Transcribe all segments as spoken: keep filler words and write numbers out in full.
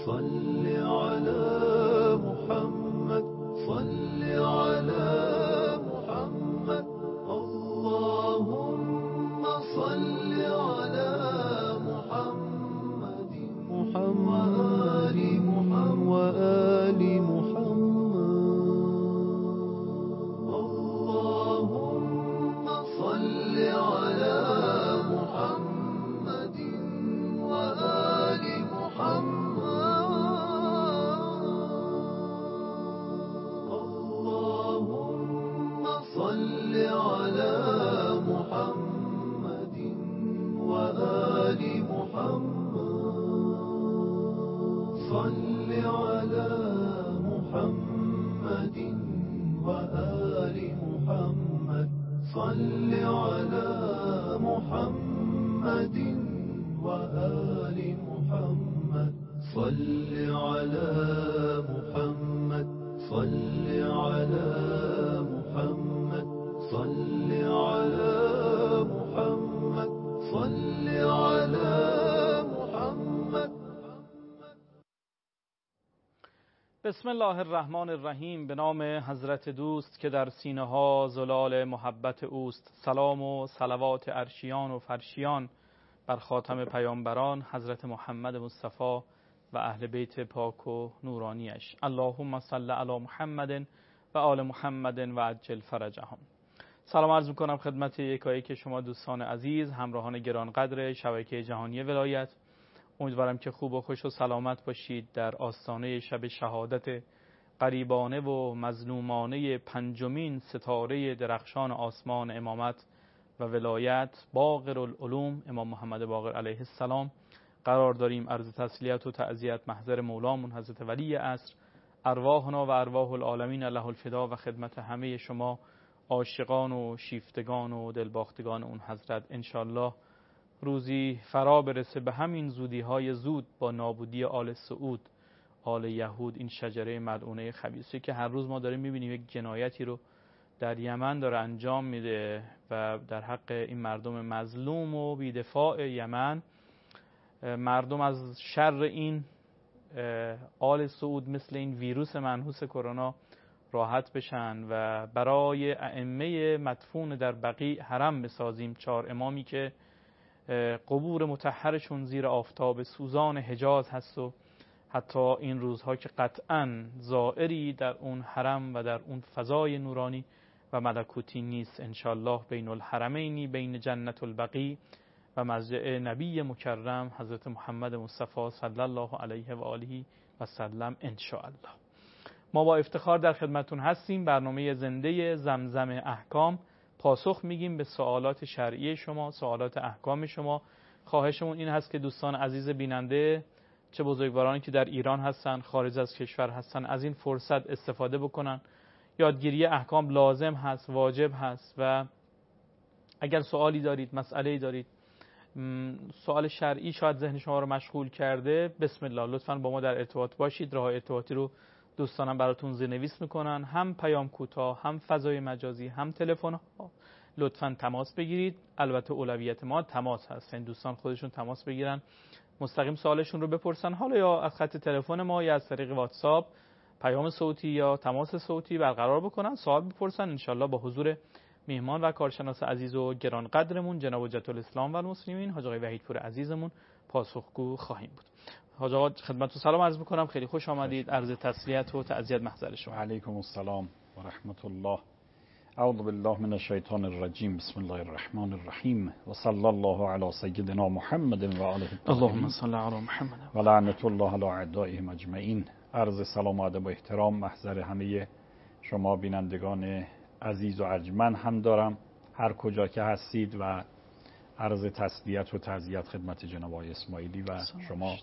صل على محمد صل على محمد اللهم صل على محمد وآل محمد وآل محمد اللهم صل على محمد وآل محمد اللهم صل على محمد وآل محمد صل على محمد وآل محمد صل على محمد وآل محمد صل على محمد صل على محمد صل على محمد صل على محمد. بسم الله الرحمن الرحیم. به نام حضرت دوست که در سینه ها زلال محبت اوست. سلام و صلوات عرشیان و فرشیان بر خاتم پیامبران حضرت محمد مصطفی و اهل بیت پاک و نورانیش. اللهم صل علی محمد و آل محمد و عجل فرجهم. سلام عرض میکنم خدمت یکایک شما دوستان عزیز، همراهان گرانقدر شبکه جهانی ولایت. امیدوارم که خوب و خوش و سلامت باشید در آستانه شب شهادت غریبانه و مظلومانه پنجمین ستاره درخشان آسمان امامت و ولایت باقر العلوم امام محمد باقر علیه السلام قرار داریم. عرض تسلیت و تعزیت محضر مولامون حضرت ولی عصر، ارواحنا و ارواح العالمین له الفدا و خدمت همه شما عاشقان و شیفتگان و دلباختگان اون حضرت. انشالله روزی فرا برسه به همین زودی های زود با نابودی آل سعود، آل یهود، این شجره ملعونه خبیثی که هر روز ما داریم میبینیم یک جنایتی رو در یمن داره انجام میده و در حق این مردم مظلوم و بیدفاع یمن. مردم از شر این آل سعود مثل این ویروس منحوس کرونا راحت بشن و برای ائمه مدفون در بقیع حرم بسازیم. چهار امامی که قبور مطهرشون زیر آفتاب سوزان حجاز هست و حتی این روزها که قطعاً زائری در اون حرم و در اون فضای نورانی و ملکوتی نیست. انشالله بین الحرمینی، بین جنت البقیع و مسجد نبی مکرم حضرت محمد مصطفی صلی الله علیه و آله و سلم انشاءالله. ما با افتخار در خدمتون هستیم. برنامه زنده زمزم احکام، پاسخ میگیم به سوالات شرعی شما، سوالات احکام شما. خواهشمون این هست که دوستان عزیز بیننده، چه بزرگوارانی که در ایران هستن، خارج از کشور هستن، از این فرصت استفاده بکنن. یادگیری احکام لازم هست، واجب هست و اگر سوالی دارید، مسئله‌ای دارید، سوال شرعی شاید ذهن شما رو مشغول کرده، بسم الله لطفاً با ما در ارتباط باشید. راه ارتباطی رو دوستانم براتون زیرنویس میکنن، هم پیام کوتاه، هم فضای مجازی، هم تلفن ها. لطفاً تماس بگیرید. البته اولویت ما تماس هست، این دوستان خودشون تماس بگیرن، مستقیم سوالشون رو بپرسن، حالا یا از خط تلفن ما یا از طریق واتساپ پیام صوتی یا تماس صوتی برقرار بکنن، سوال بپرسن. انشالله با حضور میهمان و کارشناس عزیز و گرانقدرمون جناب حجت الاسلام و المسلمین حاج آقای وحیدپور عزیزمون پاسخگو خواهیم بود. حاج آقا خدمتتون سلام عرض می‌کنم، خیلی خوش آمدید. عرض تسلیت و تعزیت محضر شما. علیکم السلام و رحمت الله. اعوذ بالله من الشیطان الرجیم. بسم الله الرحمن الرحیم و صلی الله علی سیدنا محمد و آله اللهم صل علی محمد و لعنت الله علی اعدائهم اجمعین. عرض سلام و ادب و احترام محضر همه شما بینندگان عزیز و ارجمند هم دارم هر کجا که هستید و عرض تسلیت و تعزیت خدمت جناب آقای اسماعیلی و شما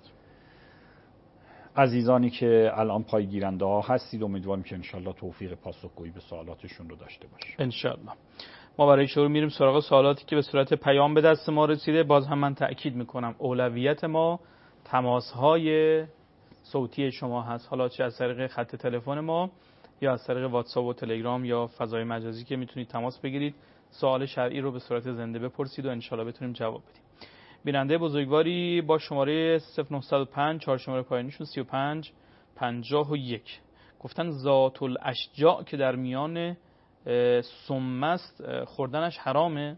عزیزانی که الان پای گیرنده ها هستید. امیدوارم که انشالله توفیق پاسخگویی به سوالاتشون رو داشته باشیم انشالله. ما برای شروع میریم سراغ سوالاتی که به صورت پیام به دست ما رسیده. باز هم من تأکید میکنم اولویت ما تماس های صوتی شما هست، حالا چه از طریق خط تلفن ما یا از طریق واتساپ و تلگرام یا فضای مجازی که میتونید تماس بگیرید، سوال شرعی رو به صورت زنده بپرسید و انشالله بتونیم جواب بدیم. بیننده بزرگواری با شماره صفر نه صفر پنج چهار شماره پایانیشون سی و پنج پنجاه و یک گفتن ذات الاشجاع که در میان سم است خوردنش حرامه؟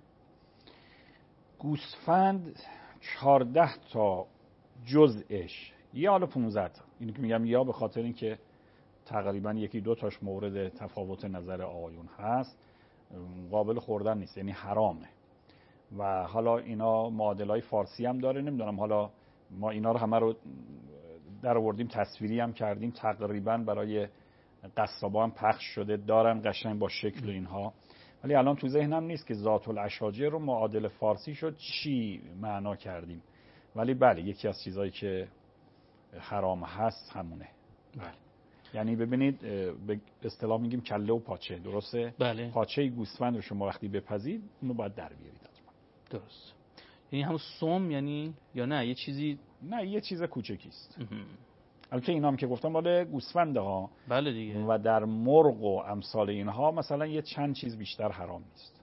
گوسفند چهارده تا جزءش یا حالا پانزده تا، اینو که میگم یا به خاطر اینکه تقریبا یکی دو تاش مورد تفاوت نظر آقایون هست قابل خوردن نیست، یعنی حرامه. و حالا اینا معادلای فارسی هم داره، نمیدونم، حالا ما اینا رو همه رو در آوردیم تصویری هم کردیم، تقریبا برای قصابا هم پخش شده، دارن قشنگ با شکل اینها، ولی الان تو ذهنم نیست که ذات الاشاجر رو معادل فارسی شد چی معنا کردیم، ولی بله یکی از چیزایی که حرام هست همونه. بله. یعنی ببینید به اصطلاح میگیم کله و پاچه، درسته؟ بله. پاچه گوسفند رو شما وقتی بپزید اونو باید در بیارید. درست. یعنی همون سم یعنی یا نه یه چیزی؟ نه یه چیز کوچکیست. البته اینا هم که گفتم مال گوسفنده ها. بله دیگه. و در مرغ و امثال اینها مثلا یه چند چیز بیشتر حرام نیست.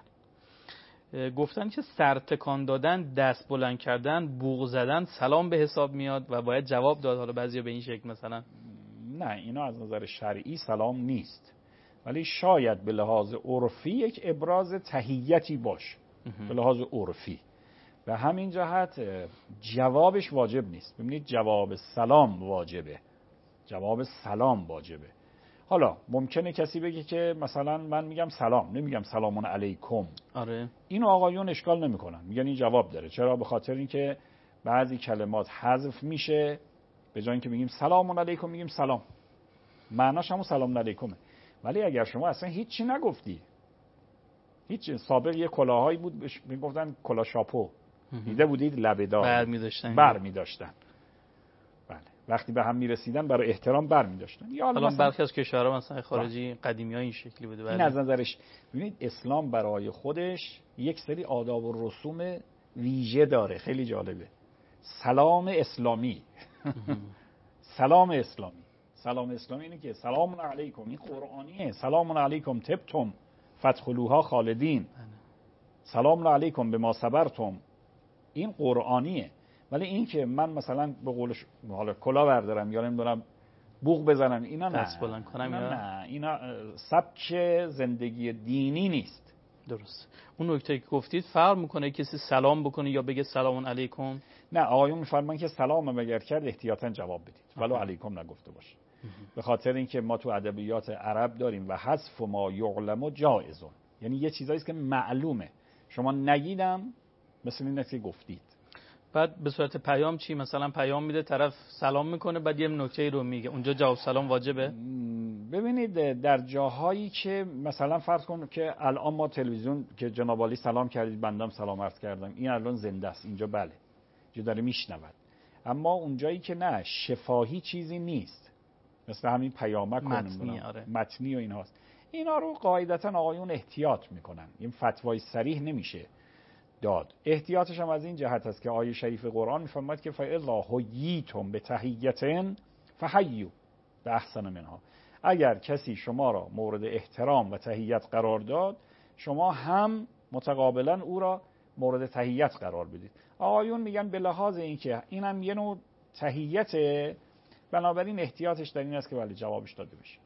بله. گفتن که سر تکان دادن، دست بلند کردن، بوق زدن سلام به حساب میاد و باید جواب داد. حالا بعضیا به این شکل مثلا. نه اینا از نظر شرعی سلام نیست، ولی شاید به لحاظ عرفی یک ابراز تحیتی باشه. به لحاظ عرفی به همین جهت جوابش واجب نیست. ببینید جواب سلام واجبه، جواب سلام واجبه. حالا ممکنه کسی بگه که مثلا من میگم سلام، نمیگم سلامون علیکم. آره. اینو آقایون اشکال نمیکنن، میگن این جواب داره. چرا؟ به خاطر اینکه بعضی کلمات حذف میشه، به جای اینکه میگیم سلامون علیکم میگیم سلام، معناش همون سلام علیکمه. ولی اگر شما اصلا هیچی نگفتی، هیچ سابق یه کلاهایی بود بهش میگفتن کلاه شاپو، دیده بودید لبه‌دار بر می‌داشتن بر می‌داشتن. بله وقتی به هم می‌رسیدن برای احترام بر می‌داشتن. یا حالا برخی از کشورها مثلا خارجی قدیمی‌ها این شکلی بوده. بله. این از نظرش ببینید اسلام برای خودش یک سری آداب و رسوم ویژه داره، خیلی جالبه. سلام اسلامی سلام اسلامی سلام اسلامی اینه که سلام علیکم، این قرآنیه. سلام علیکم تبتم فادخلوها خالدین، سلام علیکم بما صبرتم، این قرآنیه. ولی این که من مثلا به قولش حالا کلا بردارم یا نمیدونم بوق بزنم، اینا نه، دست بلند کنم، اینا یا نه، اینا سبک زندگی دینی نیست. درست. اون نکته که گفتید فرق میکنه کسی سلام بکنه یا بگه سلام علیکم؟ نه آقایون میفرمان که سلام اگر کرد احتیاطاً جواب بدید، ولو علیکم نگفته باشه. به خاطر اینکه ما تو ادبیات عرب داریم و حذف ما یعلم جائز، یعنی یه چیزایی که معلومه شما نگیدم مثل این که گفتید. بعد به صورت پیام چی؟ مثلا پیام میده طرف سلام میکنه بعد یه نکته رو میگه، اونجا جواب سلام واجبه؟ ببینید در جاهایی که مثلا فرض کن که الان ما تلویزیون که جناب عالی سلام کردید بندم سلام عرض کردم، این الان زنده است اینجا، بله اینجا داره میشنود. اما اونجایی که نه شفاهی چیزی نیست، مثل همین پیامک متنی, آره. متنی و اینهاست، اینا رو قاعدتا آقایون احتیاط میکنن. این فتوای صریح نمیشه داد. احتیاطش هم از این جهت است که آیه شریف قرآن میفرماید که فاذا حییتم بتحیة فحیوا باحسن منها، اگر کسی شما را مورد احترام و تحیت قرار داد شما هم متقابلا او را مورد تحیت قرار بدید. آقایون میگن به لحاظ اینکه اینم یه نوع تحیته، بنابراین احتیاطش در این است که ولی جوابش داده بشه.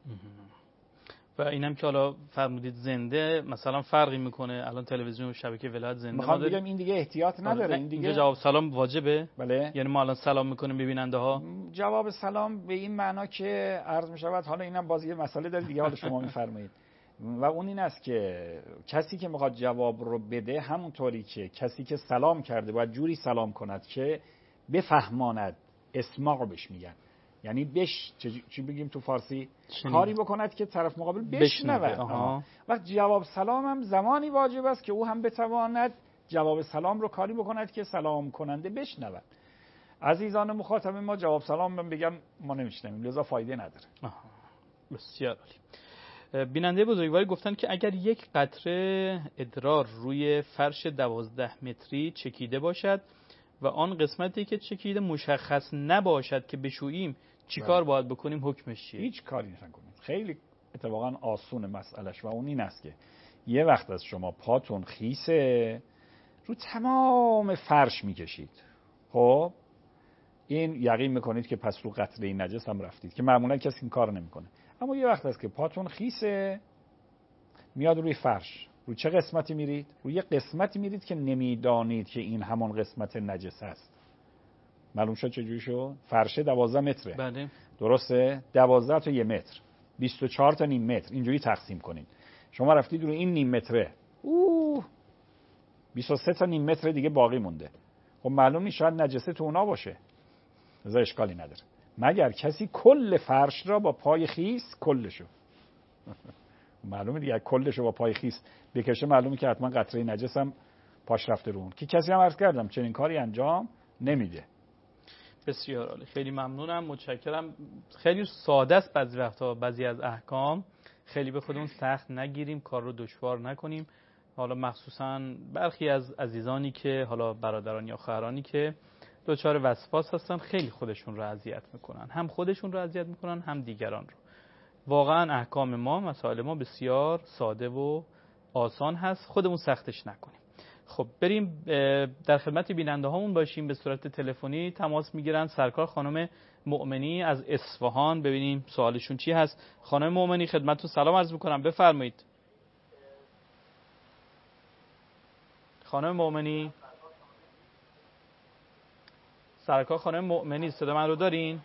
و اینم که حالا فرمودید زنده، مثلا فرقی میکنه الان تلویزیون و شبکه ولایت زنده میخوام بگم این دیگه احتیاط نداره، این دیگه جواب سلام واجبه. بله. یعنی ما الان سلام میکنیم ببیننده ها، جواب سلام به این معنا که عرض میشود، حالا اینم باز یه مسئله داره دیگه، حالا شما میفرمایید، و اون این است که کسی که میخواد جواب رو بده همونطوری که کسی که سلام کرده باید جوری سلام کند که بفهماند، اسماع بهش میگن، یعنی بش چی بگیم تو فارسی، شنید. کاری بکند که طرف مقابل بشنوه. وقت جواب سلام هم زمانی واجب است که او هم بتواند جواب سلام رو کاری بکند که سلام کننده بشنود. عزیزان مخاطب ما جواب سلام من بگم ما نمیشنویم، لذا فایده نداره. آها. بسیار عالی. بیننده بزرگواری گفتن که اگر یک قطره ادرار روی فرش دوازده متری چکیده باشد و آن قسمتی که چکیده مشخص نباشد که بشوییم چیکار باید بکنیم؟ حکمش چیه؟ هیچ کاری نکنید، خیلی اتفاقا آسون مسئلهش، و اون این است که یه وقت از شما پاتون خیسه رو تمام فرش میکشید. خب این یقین میکنید که پس رو قطره نجس هم رفتید، که معمولا کسی این کار نمیکنه. اما یه وقت هست که پاتون خیسه، میاد روی فرش، رو چه قسمتی میرید؟ روی قسمتی میرید که نمیدانید که این همون قسمت نجس است. معلوم شد چجوری شد؟ فرشه دوازده متره. بله. درسته؟ دوازده تا یه متر، بیست و چهار تا نیم متر، اینجوری تقسیم کنید. شما رفتید روی این نیم متره، اوه بیست و سه تا نیم متر دیگه باقی مونده. خب معلوم نیست، شاید نجسه تو اونا باشه، لذا اشکالی نداره، مگر کسی کل فرش را با پای خیس کلشو معلومه دیگه، کلشو با پای خیس بکشه، معلومه که حتما قطره نجس هم پاش رفته رو اون، که کسی هم عرض کردم چنین کاری انجام نمیده. بسیار عالی، خیلی ممنونم، متشکرم. خیلی ساده است بعضی وقتا بعضی از احکام، خیلی به خودمون سخت نگیریم، کار رو دشوار نکنیم. حالا مخصوصا برخی از عزیزانی که حالا برادران یا خواهرانی که دچار وسواس هستن، خیلی خودشون رو اذیت میکنن، هم خودشون رو اذیت میکنن هم دیگران رو. واقعا احکام ما، مسائل ما بسیار ساده و آسان هست، خودمون سختش نکنیم. خب بریم در خدمت بیننده هامون باشیم. به صورت تلفنی تماس میگیرن سرکار خانم مؤمنی از اصفهان، ببینیم سوالشون چی هست. خانم مؤمنی خدمتتون سلام عرض میکنم، بفرمایید. خانم مؤمنی، سرکار خانم مؤمنی صدا من رو دارین؟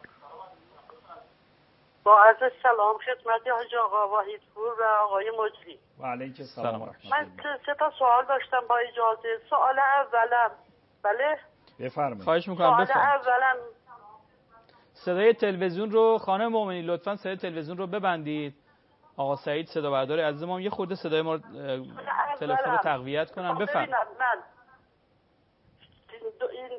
با عرض سلام خدمت حاج آقا وحیدپور و آقای مجری. و علیک سلام و رحمت من سه تا سوال داشتم با اجازه. سوال اولم، بله بفرمایید. خواهش میکنم بفرمایید. سوال اولم، صدای تلویزیون رو خانم مؤمنی لطفاً صدای تلویزیون رو ببندید. آقا سعید صدا بردار عزیز ما یه خورده صدای ما تلفن رو تقویت کنن. بفرمایید. من این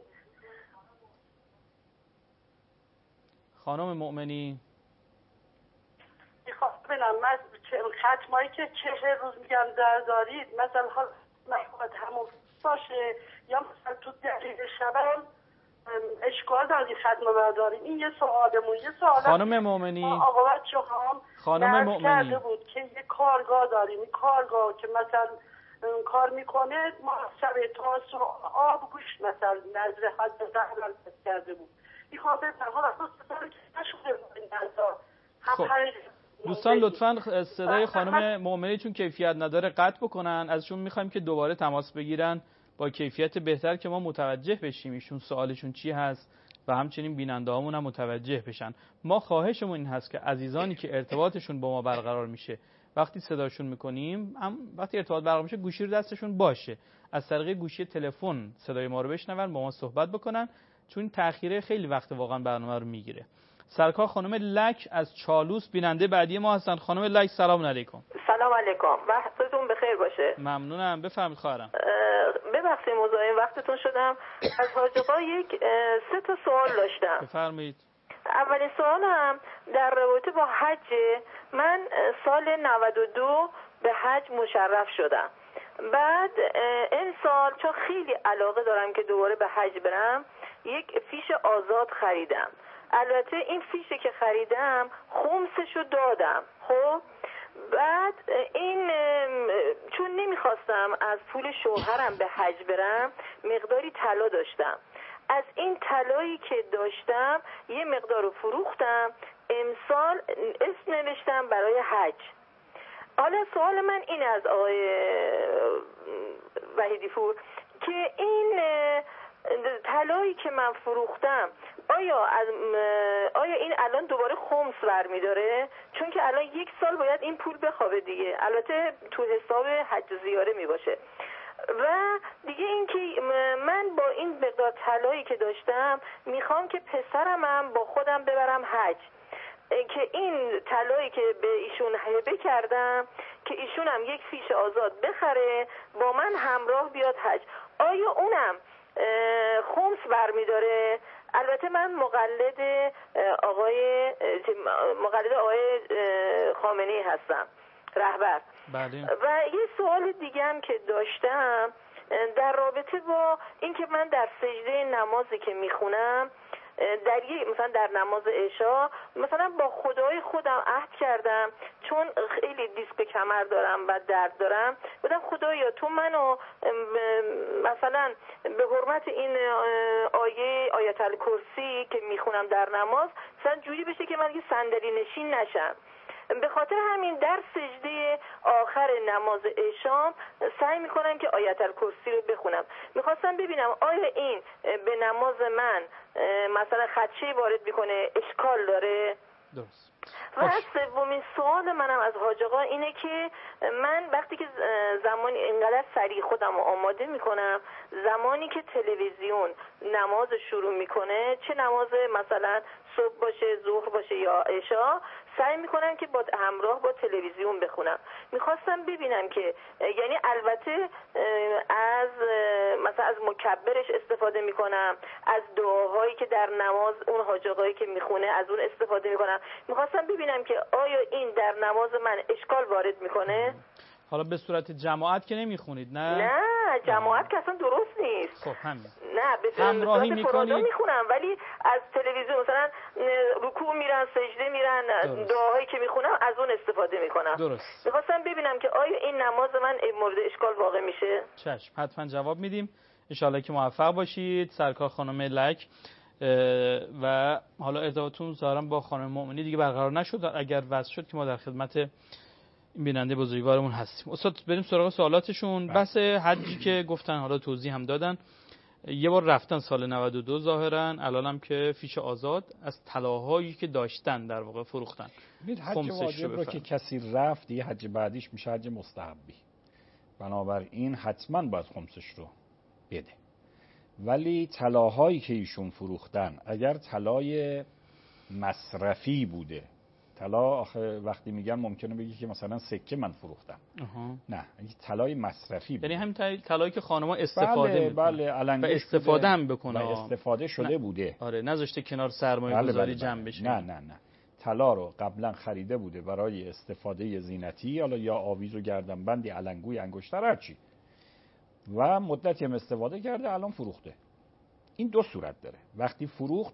خانم مؤمنی میخوام ببینم من ختمایی که چهل روز میگم در دارید، مثلا حال نخواهد همون باشه یا مثلا تو دقیق شبم اشکال دارید ختم بردارید. این یه سوالمون. یه سوال خانم مؤمنی، آقا بچه هم خانم مؤمنی بود که یه کارگاه داریم، این کارگاه که مثلا کار میکنه ما شب تا آب گوشت مثلا نظر حد زهران کرده بود. این خاطر تنها رفتو ستاره که نشده بود این نظر. خب دوستان لطفاً صدای خانم مؤمنی چون کیفیت نداره قطع بکنن. ازشون میخوایم که دوباره تماس بگیرن با کیفیت بهتر که ما متوجه بشیم ایشون سوالشون چی هست و همچنین بیننده هامون هم متوجه بشن. ما خواهشمون این هست که عزیزانی که ارتباطشون با ما برقرار میشه وقتی صداشون میکنیم، هم وقتی ارتباط برقرار میشه گوشی رو دستشون باشه، از طریق گوشی تلفن صدای ما رو بشنون، با ما صحبت بکنن، چون تأخیره خیلی وقت واقعا برنامه رو میگیره. سرکار خانم لک از چالوس بیننده بعدی ما هستن. خانم لک سلام علیکم. سلام علیکم، وقتتون بخیر باشه. ممنونم، بفرمایید خواهرم. ببخشید مزاحم وقتتون شدم. از حاج آقا یک سه تا سوال داشتم. بفرمایید. اولین سوالم در رابطه با حج. من سال نود و دو به حج مشرف شدم. بعد این سال چون خیلی علاقه دارم که دوباره به حج برم، یک فیش آزاد خریدم. البته این فیشه که خریدم خمسشو دادم. خب بعد این چون نمیخواستم از پول شوهرم به حج برم، مقداری طلا داشتم. از این طلایی که داشتم یه مقدار رو فروختم، امسال اسم نوشتم برای حج. حالا سوال من این از آقای وحیدی پور که این طلایی که من فروختم آیا از آیا این الان دوباره خمس برمیداره؟ چون که الان یک سال باید این پول بخوابه دیگه، البته تو حساب حج زیاره می باشه. و دیگه این که من با این مقدار طلایی که داشتم میخوام که پسرم هم با خودم ببرم حج، که این طلایی که به ایشون هبه کردم که ایشون هم یک فیش آزاد بخره با من همراه بیاد حج، آیا اونم خمس برمیداره؟ البته من مقلد آقای مقلد آقای خامنه‌ای هستم، رهبر. بله. و یه سوال دیگه هم که داشتم در رابطه با اینکه من در سجده نمازی که میخونم در یک مثلا در نماز عشا مثلا با خدای خودم عهد کردم، چون خیلی دیسک کمر دارم و درد دارم، گفتم خدایا تو منو مثلا به حرمت این آیه آیت الکرسی که میخونم در نماز مثلا جوری بشه که من یه صندلی نشین نشم. به خاطر همین در سجده آخر نماز عشا سعی میکنم که آیت الکرسی رو بخونم. میخواستم ببینم آیا این به نماز من مثلا خدشه وارد میکنه، اشکال داره؟ درست. و سومین سوال منم از حاج آقا اینه که من وقتی که زمانی اینقدر سریع خودم رو آماده میکنم، زمانی که تلویزیون نماز شروع میکنه، چه نماز مثلا صبح باشه، ظهر باشه یا عشا، سعی میکنم که با همراه با تلویزیون بخونم. میخواستم ببینم که یعنی البته از مثلا از مکبرش استفاده میکنم، از دعاهایی که در نماز اون حاج آقایی که میخونه از اون استفاده میکنم. میخواستم ببینم که آیا این در نماز من اشکال وارد میکنه؟ حالا به صورت جماعت که نمیخونید؟ نه نه جماعت که اصلا درست نیست. خب همین. نه به همراهی صورت فرادا میکنید میخونم، ولی از تلویزیون مثلا رکوع میرن، سجده میرن، دعاهایی که میخونم از اون استفاده میکنم. درست. میخواستم ببینم که آیا این نماز من مورد اشکال واقع میشه؟ چشم، حتما جواب میدیم. انشالله که موفق باشید سرکار خانم لک. و حالا ارتباطتون ظاهرا با خانم مؤمنی دیگه برقرار نشد، اگر وصل شد که ما در خدمت این بیننده بزرگوارمون هستیم. استاد بریم سراغ سوالاتشون. بحث حجی که گفتن حالا توضیح هم دادن، یه بار رفتن سال نود و دو ظاهرا، الان هم که فیش آزاد از طلاهایی که داشتن در واقع فروختن. ببینید حج واجب رو که کسی رفت دیگه حج بعدیش میشه حج مستحبی، بنابراین حتما باید خمسش رو بده. ولی طلاهایی که ایشون فروختن اگر طلای مصرفی بوده، طلا آخه وقتی میگن ممکنه بگی که مثلا سکه من فروختم. اها. نه، این طلای مصرفی بوده. یعنی همین طلایی که خانم‌ها استفاده بله بله و استفاده هم بکنه و استفاده شده نه. بوده. آره نذاشته کنار سرمایه بله گذاری بله جمع بله. بشه. نه نه نه. طلا رو قبلا خریده بوده برای استفاده زینتی، حالا یا آویز و گردنبندی، علنگوی، انگشتر، هر چی، و مدتی هم استفاده کرده، الان فروخته. این دو صورت داره. وقتی فروخت،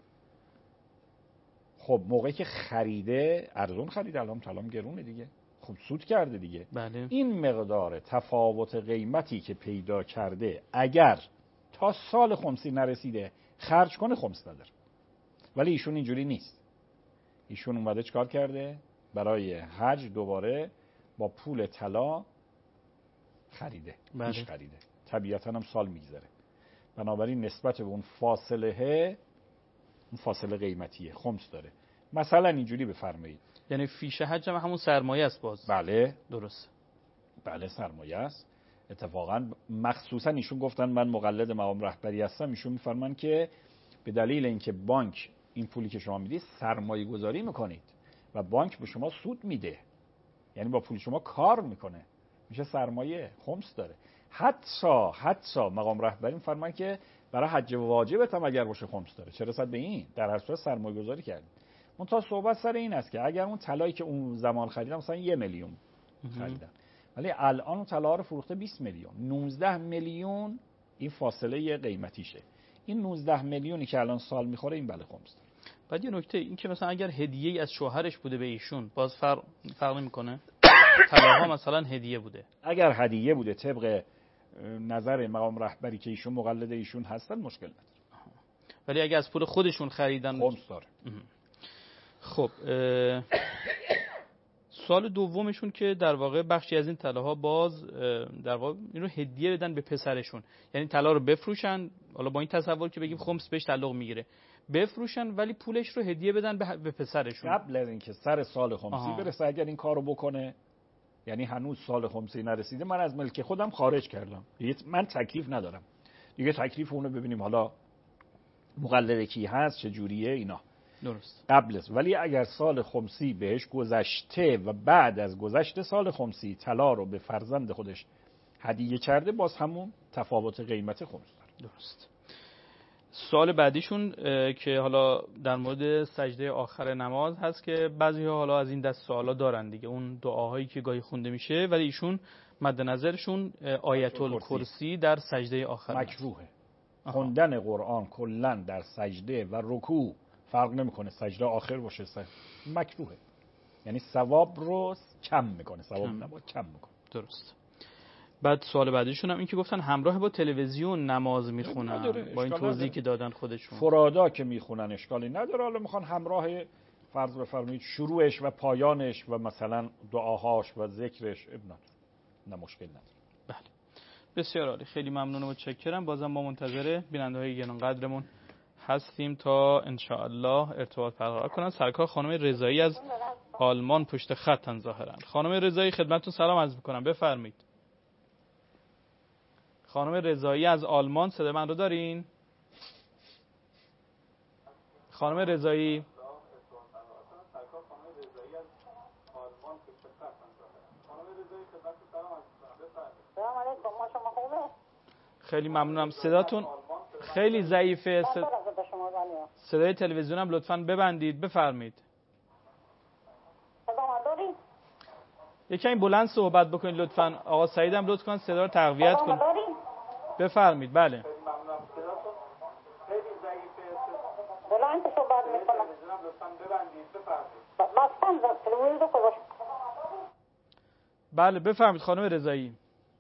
خب موقعی که خریده ارزون خریده، الان طلام گرونه دیگه، خب سود کرده دیگه. بله. این مقدار تفاوت قیمتی که پیدا کرده اگر تا سال خمسی نرسیده خرج کنه خمس نداره. ولی ایشون اینجوری نیست. ایشون اومده چکار کرده؟ برای حج دوباره با پول طلا خریده. بله. پیش خریده. طبیعتا هم سال میگذره. بنابراین نسبت به اون فاصله، اون فاصله قیمتیه، خمس داره. مثلا اینجوری بفرمایید، یعنی فیش حج هم همون سرمایه است باز. بله درست. بله سرمایه است. اتفاقا مخصوصا ایشون گفتن من مقلد مقام رهبری هستم، ایشون میفرمان که به دلیل اینکه بانک این پولی که شما میدید سرمایه گذاری میکنید و بانک به شما سود میده، یعنی با پول شما کار میکنه، میشه سرمایه، خمس داره. حتی حتی مقام رهبری میفرمان که برای حج واجبت هم اگر باشه خمس داره. چرا رسد به این؟ در هر صورت سرمایه گذاری کردید. اون تا صحبت سر این است که اگر اون طلایی که اون زمان خریدم مثلا یه میلیون خریدم، ولی الان اون طلا رو فروخته بیست میلیون، نوزده میلیون این فاصله قیمتیشه. این نوزده میلیونی که الان سال میخوره این بله خمس داره. بعد یه نکته این که مثلا اگر هدیه‌ای از شوهرش بوده به ایشون باز فرق فرق نمی‌کنه؟ طلاها مثلا هدیه بوده. اگر هدیه بوده طبق نظر مقام رهبری که ایشون مقلد ایشون هستن مشکل نداره. ولی اگه از پول خودشون خریدن خمس داره. خب سوال دومشون که در واقع بخشی از این طلاها باز در واقع اینو هدیه بدن به پسرشون، یعنی طلا رو بفروشن، حالا با این تصور که بگیم خمس بهش تعلق میگیره، بفروشن ولی پولش رو هدیه بدن به پسرشون قبل از اینکه سر سال خمسی برسه. اگر این کارو بکنه، یعنی هنوز سال خمسی نرسیده، من از ملک خودم خارج کردم، من تکلیف ندارم دیگه، تکلیف اونو ببینیم حالا مقلد کی هست چه جوریه اینا. درست. قبل است. ولی اگر سال خمسی بهش گذشته و بعد از گذشته سال خمسی طلا رو به فرزند خودش هدیه کرده، باز همون تفاوت قیمت خمس داره. درست. سوال بعدیشون که حالا در مورد سجده آخر نماز هست که بعضی‌ها حالا از این دست سوالا دارن دیگه، اون دعاهایی که گاهی خونده میشه ولی ایشون مد نظرشون آیت الکرسی در سجده آخر مکروهه. خوندن قرآن کلا در سجده و رکوع فرق نمیکنه، سجده آخر باشه سجده مکروهه، یعنی ثواب رو کم میکنه، ثواب نباید کم میکنه. درست. بعد سوال بعدیشون هم این که گفتن همراه با تلویزیون نماز میخونن، با این توضیحی که دادن خودشون. فرادا که میخونن اشکالی نداره، حالا میخوان همراه فرض بفرمایید شروعش و پایانش و مثلا دعاهاش و ذکرش ابن نه مشکل نداره. بله بسیار عالی، خیلی ممنون و متشکرم. بازم ما منتظر بیننده‌های گرانقدرمون هستیم تا ان شاء الله ارتباط برقرار کنن. سرکار خانم رضایی از آلمان پشت خطن ظاهرا. خانم رضایی خدمتتون سلام عرض می‌کنم، بفرمایید. خانم رضایی از آلمان صدای من رو دارین؟ خانم رضایی خیلی ممنونم. صداتون خیلی ضعیفه. صدای تلویزیون هم لطفاً ببندید. بفرمایید. یکمی بلند صحبت بکنید لطفاً. آقا سعید هم لطف کن صدا رو تقویت کن. بفرمایید. بله. بلند صحبت میکنم. بله بفرمایید خانم رضایی.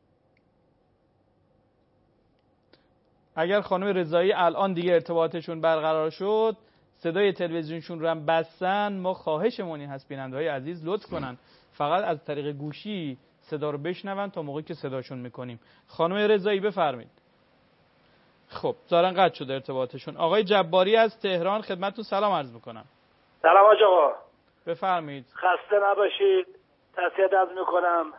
اگر خانم رضایی الان دیگه ارتباطشون برقرار شد، صدای تلویزیونشون رو هم بستن، ما خواهشمون این هست بیننده‌های عزیز لطف کنن فقط از طریق گوشی صدا رو بشنون تا موقعی که صداشون میکنیم. خانم رضایی بفرمایید. خب ظاهرا قطع شده ارتباطشون. آقای جباری از تهران خدمتتون سلام عرض میکنم. سلام آقا. بفرمایید. خسته نباشید. تسلیت عرض میکنم.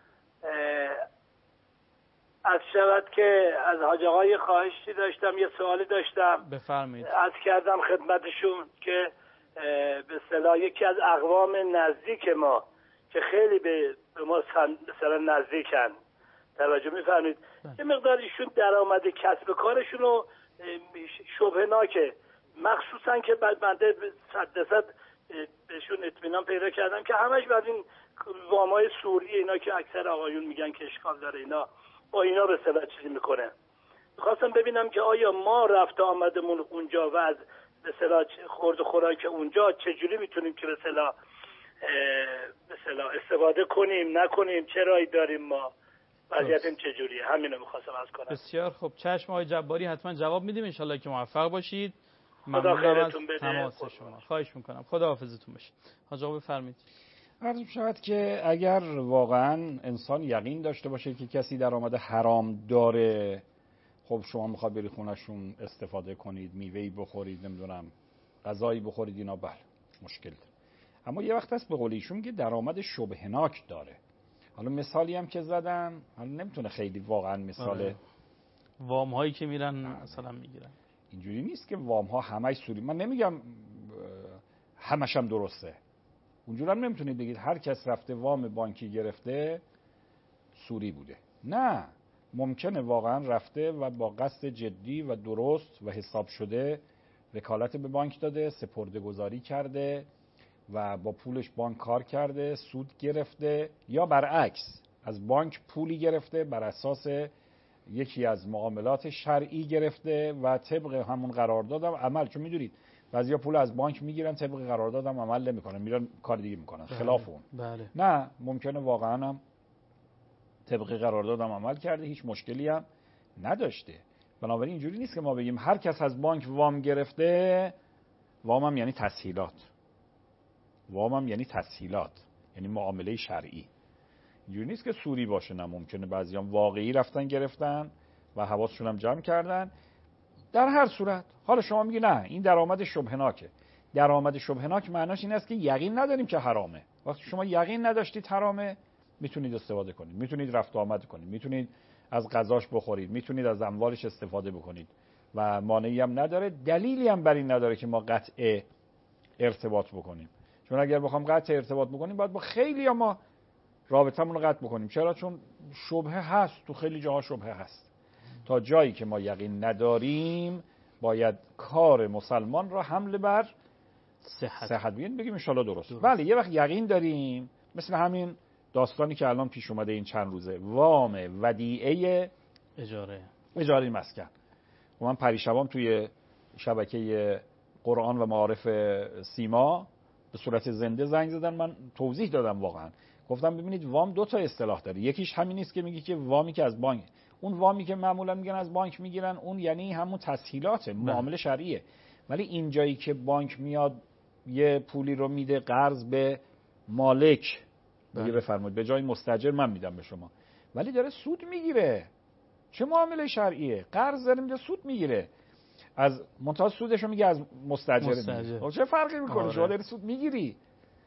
از شود که از حاج آقای خواهشی داشتم، یه سوالی داشتم. بفرمایید. عرض کردم خدمتشون که به اصطلاح یکی از اقوام نزدیک ما که خیلی به ما مثلا نزدیکن، توجه میفرمایید، یه مقدار ایشون درآمد کسب کارشون رو شبهناکه، مخصوصا که بعد بنده صد درصد بهشون اطمینان پیدا کردم که همش بعد این وامای سوری اینا که اکثر آقایون میگن که اشکال داره، اینا با اینا به اصطلاح چیزی میکنه. میخواستم ببینم که آیا ما رفت آمدمون اونجا و از به اصطلاح خورد و خوراک اونجا چجوری میتونیم که به اصطلاح به اصطلاح استفاده کنیم نکنیم، چه راهی داریم ما، وضعیتم چجوریه، همینو میخواستم از کنم. بسیار خوب، چشم آقای جباری حتما جواب میدیم ان شاء الله که موفق باشید. خدا خیرتون بده. تماس شما. خواهش میکنم. خدا حافظتون باشه. حاج آقا بفرمایید. عرض شود که اگر واقعا انسان یقین داشته باشه که کسی درآمد حرام داره، خب شما میخواد بری خونه‌شون استفاده کنید، میوه‌ای بخورید، نمیدونم غذایی بخورید، اینا بله مشکل داره. اما یه وقت هست به قول ایشون که درآمد شبهناک داره. حالا مثالی هم که زدن، حالا نمیتونه خیلی واقعا مثال وام هایی که میرن مثلا میگیرن، اینجوری نیست که وام ها همش سوری، من نمیگم همش هم درسته، اونجوری هم نمیتونید بگید هر کس رفته وام بانکی گرفته سوری بوده. نه، ممکنه واقعا رفته و با قصد جدی و درست و حساب شده وکالت به بانک داده، سپرده گذاری کرده و با پولش بانک کار کرده، سود گرفته، یا برعکس از بانک پولی گرفته بر اساس یکی از معاملات شرعی گرفته و طبق همون قراردادم عمل. چون میدونید بعضیا پول از بانک میگیرن طبق قراردادم عمل نمیکنن، میرن کار دیگه میکنن خلاف اون. بله. نه، ممکنه واقعا هم طبق قراردادم عمل کرده، هیچ مشکلی هم نداشته. بنابراین اینجوری نیست که ما بگیم هر کس از بانک وام گرفته، وام هم یعنی تسهیلات، وام هم یعنی تسهیلات یعنی معامله شرعی. اینجوری نیست که سوری باشه، نه، ممکنه بعضیام واقعی رفتن گرفتن و حواسشون هم جمع کردن. در هر صورت حالا شما میگی نه این درآمد شبهناکه. درآمد شبهناک معناش این است که یقین نداریم که حرامه. وقتی شما یقین نداشتید حرامه، میتونید استفاده کنید، میتونید رفت و آمد کنید، میتونید از غذاش بخورید، میتونید از اموالش استفاده بکنید و مانعی هم نداره، دلیلی هم بر این نداره که ما قطع ارتباط بکنیم. چون اگر بخوام قطع ارتباط بکنیم باید با خیلی ما رابطمون رو قطع بکنیم. چرا؟ چون شبهه هست، تو خیلی جاها شبهه هست. تا جایی که ما یقین نداریم باید کار مسلمان را حمل بر صحت, صحت بگیم بگیم ان شاءالله درست. درست. بله، یه وقت یقین داریم، مثل همین داستانی که الان پیش اومده این چند روزه، وام ودیعه اجاره اجاره مسکن. خب من پریشبام توی شبکه قرآن و معارف سیما به صورت زنده زنگ زدن، من توضیح دادم. واقعا گفتم ببینید وام دو تا اصطلاح داره، یکیش همین نیست که میگه که وامی که از بانک، اون وامی که معمولا میگن از بانک میگیرن اون یعنی همون تسهیلات معامله شرعیه، ولی این جایی که بانک میاد یه پولی رو میده قرض به مالک، میگه بفرمایید به جای مستاجر من میدم به شما، ولی داره سود میگیره. چه معامله شرعیه؟ قرض داره میده سود میگیره، از منتها سودشو میگه از مستاجر میگیره. چه فرقی میکنه؟ شما داری سود میگیری.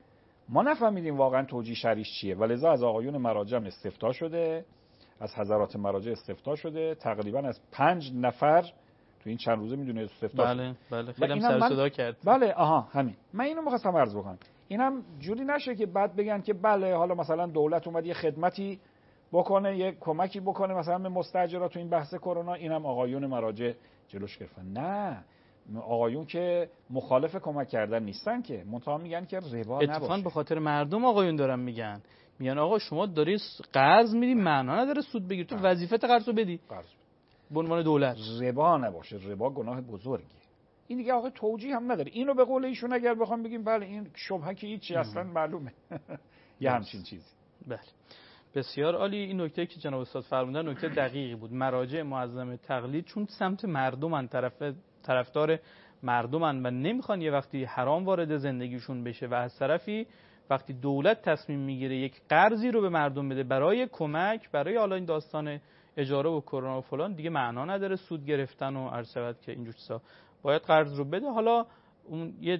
ما نفهمیدیم واقعا توجیه شرعیش چیه، ولذا از آقایون مراجع استفتاء شده، از حضرات مراجع استفتاء شده، تقریبا از پنج نفر تو این چند روزه میدونه استفتاء بله بله خیلی هم سر صدا کرد. بله آها همین، من اینو می‌خواستم عرض بکنم. اینم جوری نشه که بعد بگن که بله حالا مثلا دولت اومد یه خدمتی بکنه، یه کمکی بکنه مثلا به مستاجرات تو این بحث کرونا، اینم آقایون مراجع جلوش گرفتن. نه، آقایون که مخالف کمک کردن نیستن که، منتها میگن که ربا نباشه. اتفاقا به خاطر مردم آقایون دارن میگن، میگن آقا شما داری قرض میدی، معنا نداره سود بگیر، تو وظیفت قرضو بدی قرض به عنوان دولت. ربا نباشه، ربا گناه بزرگیه. این دیگه آقا توجیه هم نداره. اینو به قول ایشون اگر بخوام بگیم بله این شبهه که هیچی اصلا معلومه یه همچین چیزی. بله بسیار عالی. این نکته که جناب استاد فرمودن نکته دقیقی بود. مراجع معظم تقلید چون سمت مردمن، طرف طرفدار مردمن و نمیخوان یه وقتی حرام وارد زندگیشون بشه، و از طرفی وقتی دولت تصمیم میگیره یک قرضی رو به مردم بده برای کمک، برای حالا این داستان اجاره و کرونا و فلان، دیگه معنا نداره سود گرفتن و عرض شود که اینجور چیزا، باید قرض رو بده. حالا اون یه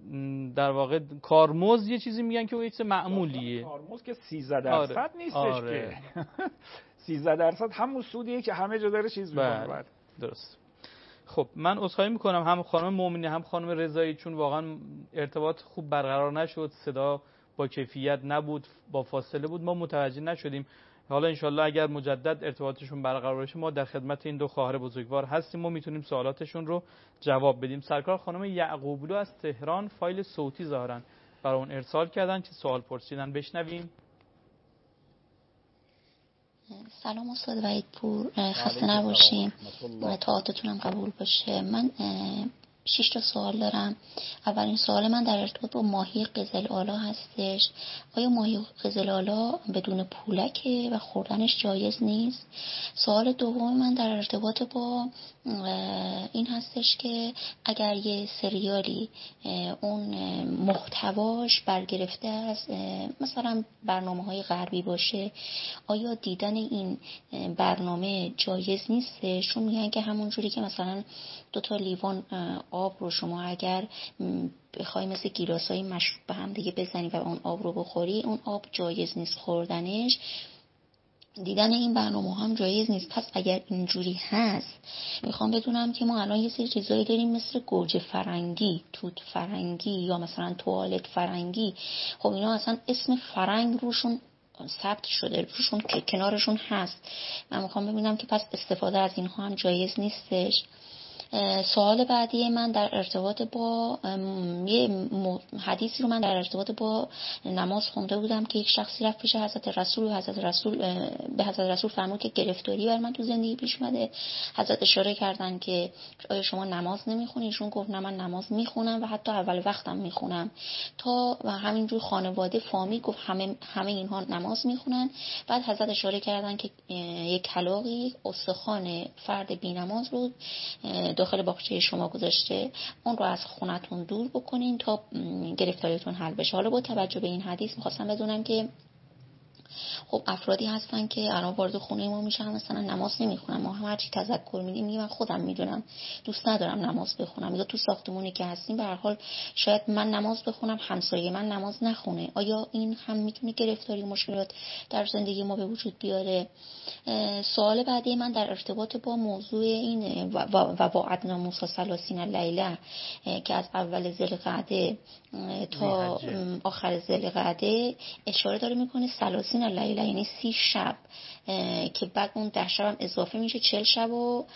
در واقع کارمزد یه چیزی میگن که اون چیز معمولیه، کارمزد که سیزده درصد آره. نیستش آره. که سیزده درصد همون سودیه که همه جا داره چیز میکنه. درست. خب من عذرخواهی میکنم هم خانم مومنی هم خانم رضایی، چون واقعا ارتباط خوب برقرار نشد، صدا با کیفیت نبود، با فاصله بود، ما متوجه نشدیم. حالا انشالله اگر مجدد ارتباطشون برقرار بشه ما در خدمت این دو خواهر بزرگوار هستیم، ما میتونیم سوالاتشون رو جواب بدیم. سرکار خانم یعقوبلو از تهران فایل صوتی ظاهرا برای اون ارسال کردن که سوال پرسیدن، بشنویم. سلام استاد وحیدپور، خسته نباشیم، طاعتتون هم قبول باشه. من شش تا سوال دارم. اولین سوال من در ارتباط با ماهی قزل آلا هستش. آیا ماهی قزل آلا بدون پولکه و خوردنش جایز نیست؟ سوال دوم من در ارتباط با این هستش که اگر یه سریالی اون محتواش برگرفته از مثلا برنامه‌های غربی باشه، آیا دیدن این برنامه جایز نیستش؟ چون میگن که همون جوری که مثلا دو تا لیوان آب رو شما اگر بخوای مثل گیلاسای مشروب به هم دیگه بزنی و اون آب رو بخوری، اون آب جایز نیست خوردنش، دیدن این برنامه هم جایز نیست. پس اگر اینجوری هست میخوام بدونم که ما الان یه سری چیزایی داریم مثل گوجه فرنگی، توت فرنگی یا مثلا توالت فرنگی، خب اینا اصلا اسم فرنگ روشون ثبت شده، روشون که کنارشون هست. من میخوام ببینم که پس استفاده از اینها هم جایز نیستش. سوال بعدی من در ارتباط با یه حدیثی رو من در ارتباط با نماز خونده بودم که یک شخصی رفت پیش حضرت رسول و حضرت رسول به حضرت رسول فرمود که گرفتاری بر من تو زندگی پیش اومده. حضرت اشاره کردن که آیا شما نماز نمیخونی؟ ایشون گفت نه من نماز میخونم و حتی اول وقتم میخونم. تا و همینجور خانواده فامیل گفت همه همه اینها نماز میخونن. بعد حضرت اشاره کردن که یک کلاغی استخوان فرد بی‌نماز رو داخل باغچه شما گذاشته، اون رو از خونتون دور بکنین تا گرفتاریتون حل بشه. حالا با توجه به این حدیث میخواستم بدونم که خب افرادی هستن که الان وارد خونه ما میشن مثلا نماز نمیخونن، ما هم هرچی تذکر میدیم میگم من خودم میدونم دوست ندارم نماز بخونم، یا تو ساختمونی که هستیم به هر حال شاید من نماز بخونم همسایه من نماز نخونه، آیا این هم میتونه گرفتاری مشکلات در زندگی ما به وجود بیاره؟ سوال بعدی من در ارتباط با موضوع این و وعدنا موسی ثلاثین لیله که از اول ذوالقعده تا آخر ذوالقعده اشاره داره میکنه ثلاثین لیله یعنی سی شب که بعد اون ده شب هم اضافه میشه چهل شب و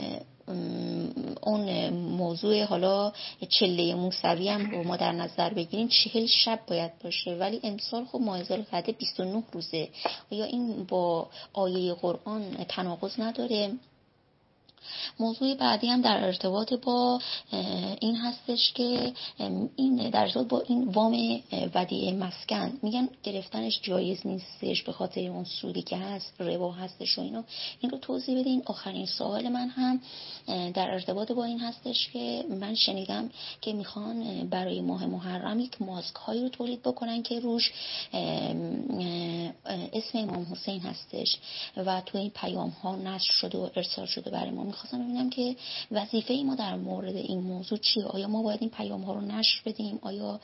اون موضوع حالا چله موسوی هم رو ما در نظر بگیریم چهل شب باید باشه، ولی امسال خب ماه ذوالقعده بیست و نه روزه. آیا این با آیه قرآن تناقض نداره؟ موضوع بعدی هم در ارتباط با این هستش که این در ارتباط با این وام ودیعه مسکن میگن گرفتنش جایز نیستش به خاطر اون سودی که هست، ربا هستش و اینو این رو توضیح بدین. آخرین سوال من هم در ارتباط با این هستش که من شنیدم که میخوان برای ماه محرم یک ماسک هایی رو تولید بکنن که روش اسم امام حسین هستش و تو این پیام ها نشر شده و ارسال شده برای ما. میخواستم ببینم که وظیفه ای ما در مورد این موضوع چیه؟ آیا ما باید این پیام ها رو نشر بدیم؟ آیا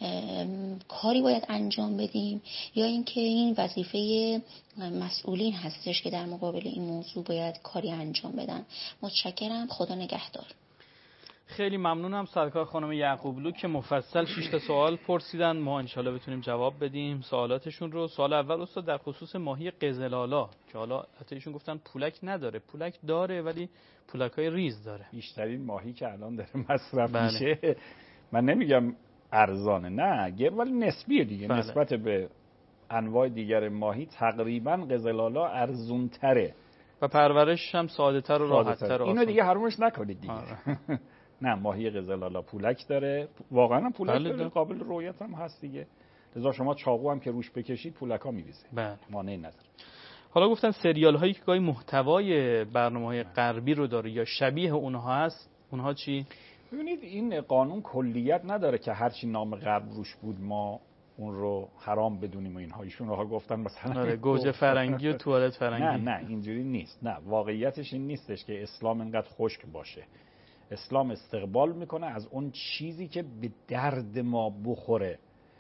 کاری باید انجام بدیم؟ یا اینکه این وظیفه مسئولین هستش که در مقابل این موضوع باید کاری انجام بدن؟ متشکرم، خدا نگهدار. خیلی ممنونم سرکار خانم یعقوبلو که مفصل شش تا سوال پرسیدن، ما انشالله بتونیم جواب بدیم سوالاتشون رو. سوال اول استاد در خصوص ماهی قزلالا که حالا حتی ایشون گفتن پولک نداره، پولک داره ولی پولکای ریز داره. بیشترین ماهی که الان داره مصرف بله. میشه، من نمیگم ارزانه، نه گرون، ولی نسبیه دیگه. بله. نسبت به انواع دیگر ماهی تقریبا قزلالا ارزون تره و پرورش هم ساده تر و راحت تر. اینو دیگه حرومش نکنید دیگه. نه ماهی قزلالا پولک داره، واقعا هم پولک بله داره، قابل رویت هم هست دیگه. لذا شما چاقو هم که روش بکشید پولک ها میریزه. بله. مانعی نداره. حالا گفتن سریال هایی که گاهی محتوای برنامه‌های غربی رو داره یا شبیه اونها هست، اونها چی؟ ببینید این قانون کلیت نداره که هر چی نام غرب روش بود ما اون رو حرام بدونیم و اینها. ایشون رو گفتن مثلا آره گوجه فرنگی و توالت فرنگی. نه نه اینجوری نیست. نه واقعیتش این نیستش که اسلام اینقدر خشک باشه. اسلام استقبال میکنه از اون چیزی که به درد ما بخوره.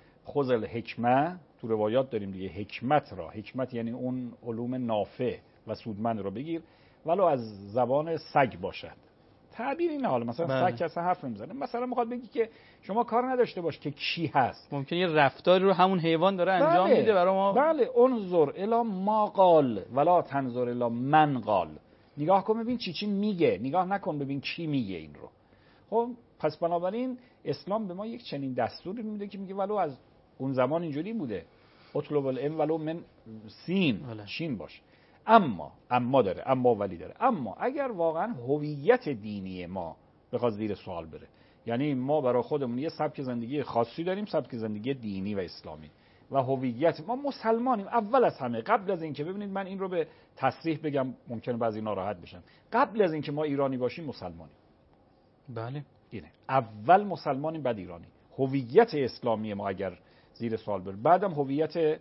خذل حکمت تو روایات داریم دیگه، حکمت را، حکمت یعنی اون علوم نافع و سودمند رو بگیر ولو از زبان سگ باشد. تعبیر اینه. حالا مثلا بله. سگ کسی حرف نمیزنه، مثلا میخواد بگی که شما کار نداشته باش که کی هست، ممکنه یه رفتاری رو همون حیوان داره انجام بله. میده برای ما. بله انظر الی ما قال ولا تنظر الی من قال. نگاه کن ببین چی چی میگه، نگاه نکن ببین کی میگه این رو. خب پس بنابراین اسلام به ما یک چنین دستوری میده که میگه ولو از اون زمان اینجوری بوده، اطلب العلم ولو من سین بله. شین باشه. اما اما داره، اما ولی داره. اما اگر واقعا هویت دینی ما بخواد زیر سوال بره، یعنی ما برای خودمون یه سبک زندگی خاصی داریم، سبک زندگی دینی و اسلامی و هویت ما مسلمانیم. اول از همه قبل از اینکه ببینید من این رو به تصریح بگم ممکنه بعضی ناراحت بشن، قبل از اینکه ما ایرانی باشیم مسلمانیم. بله اینه، اول مسلمانیم بعد ایرانی. هویت اسلامی ما اگر زیر سوال بره، بعدم هویت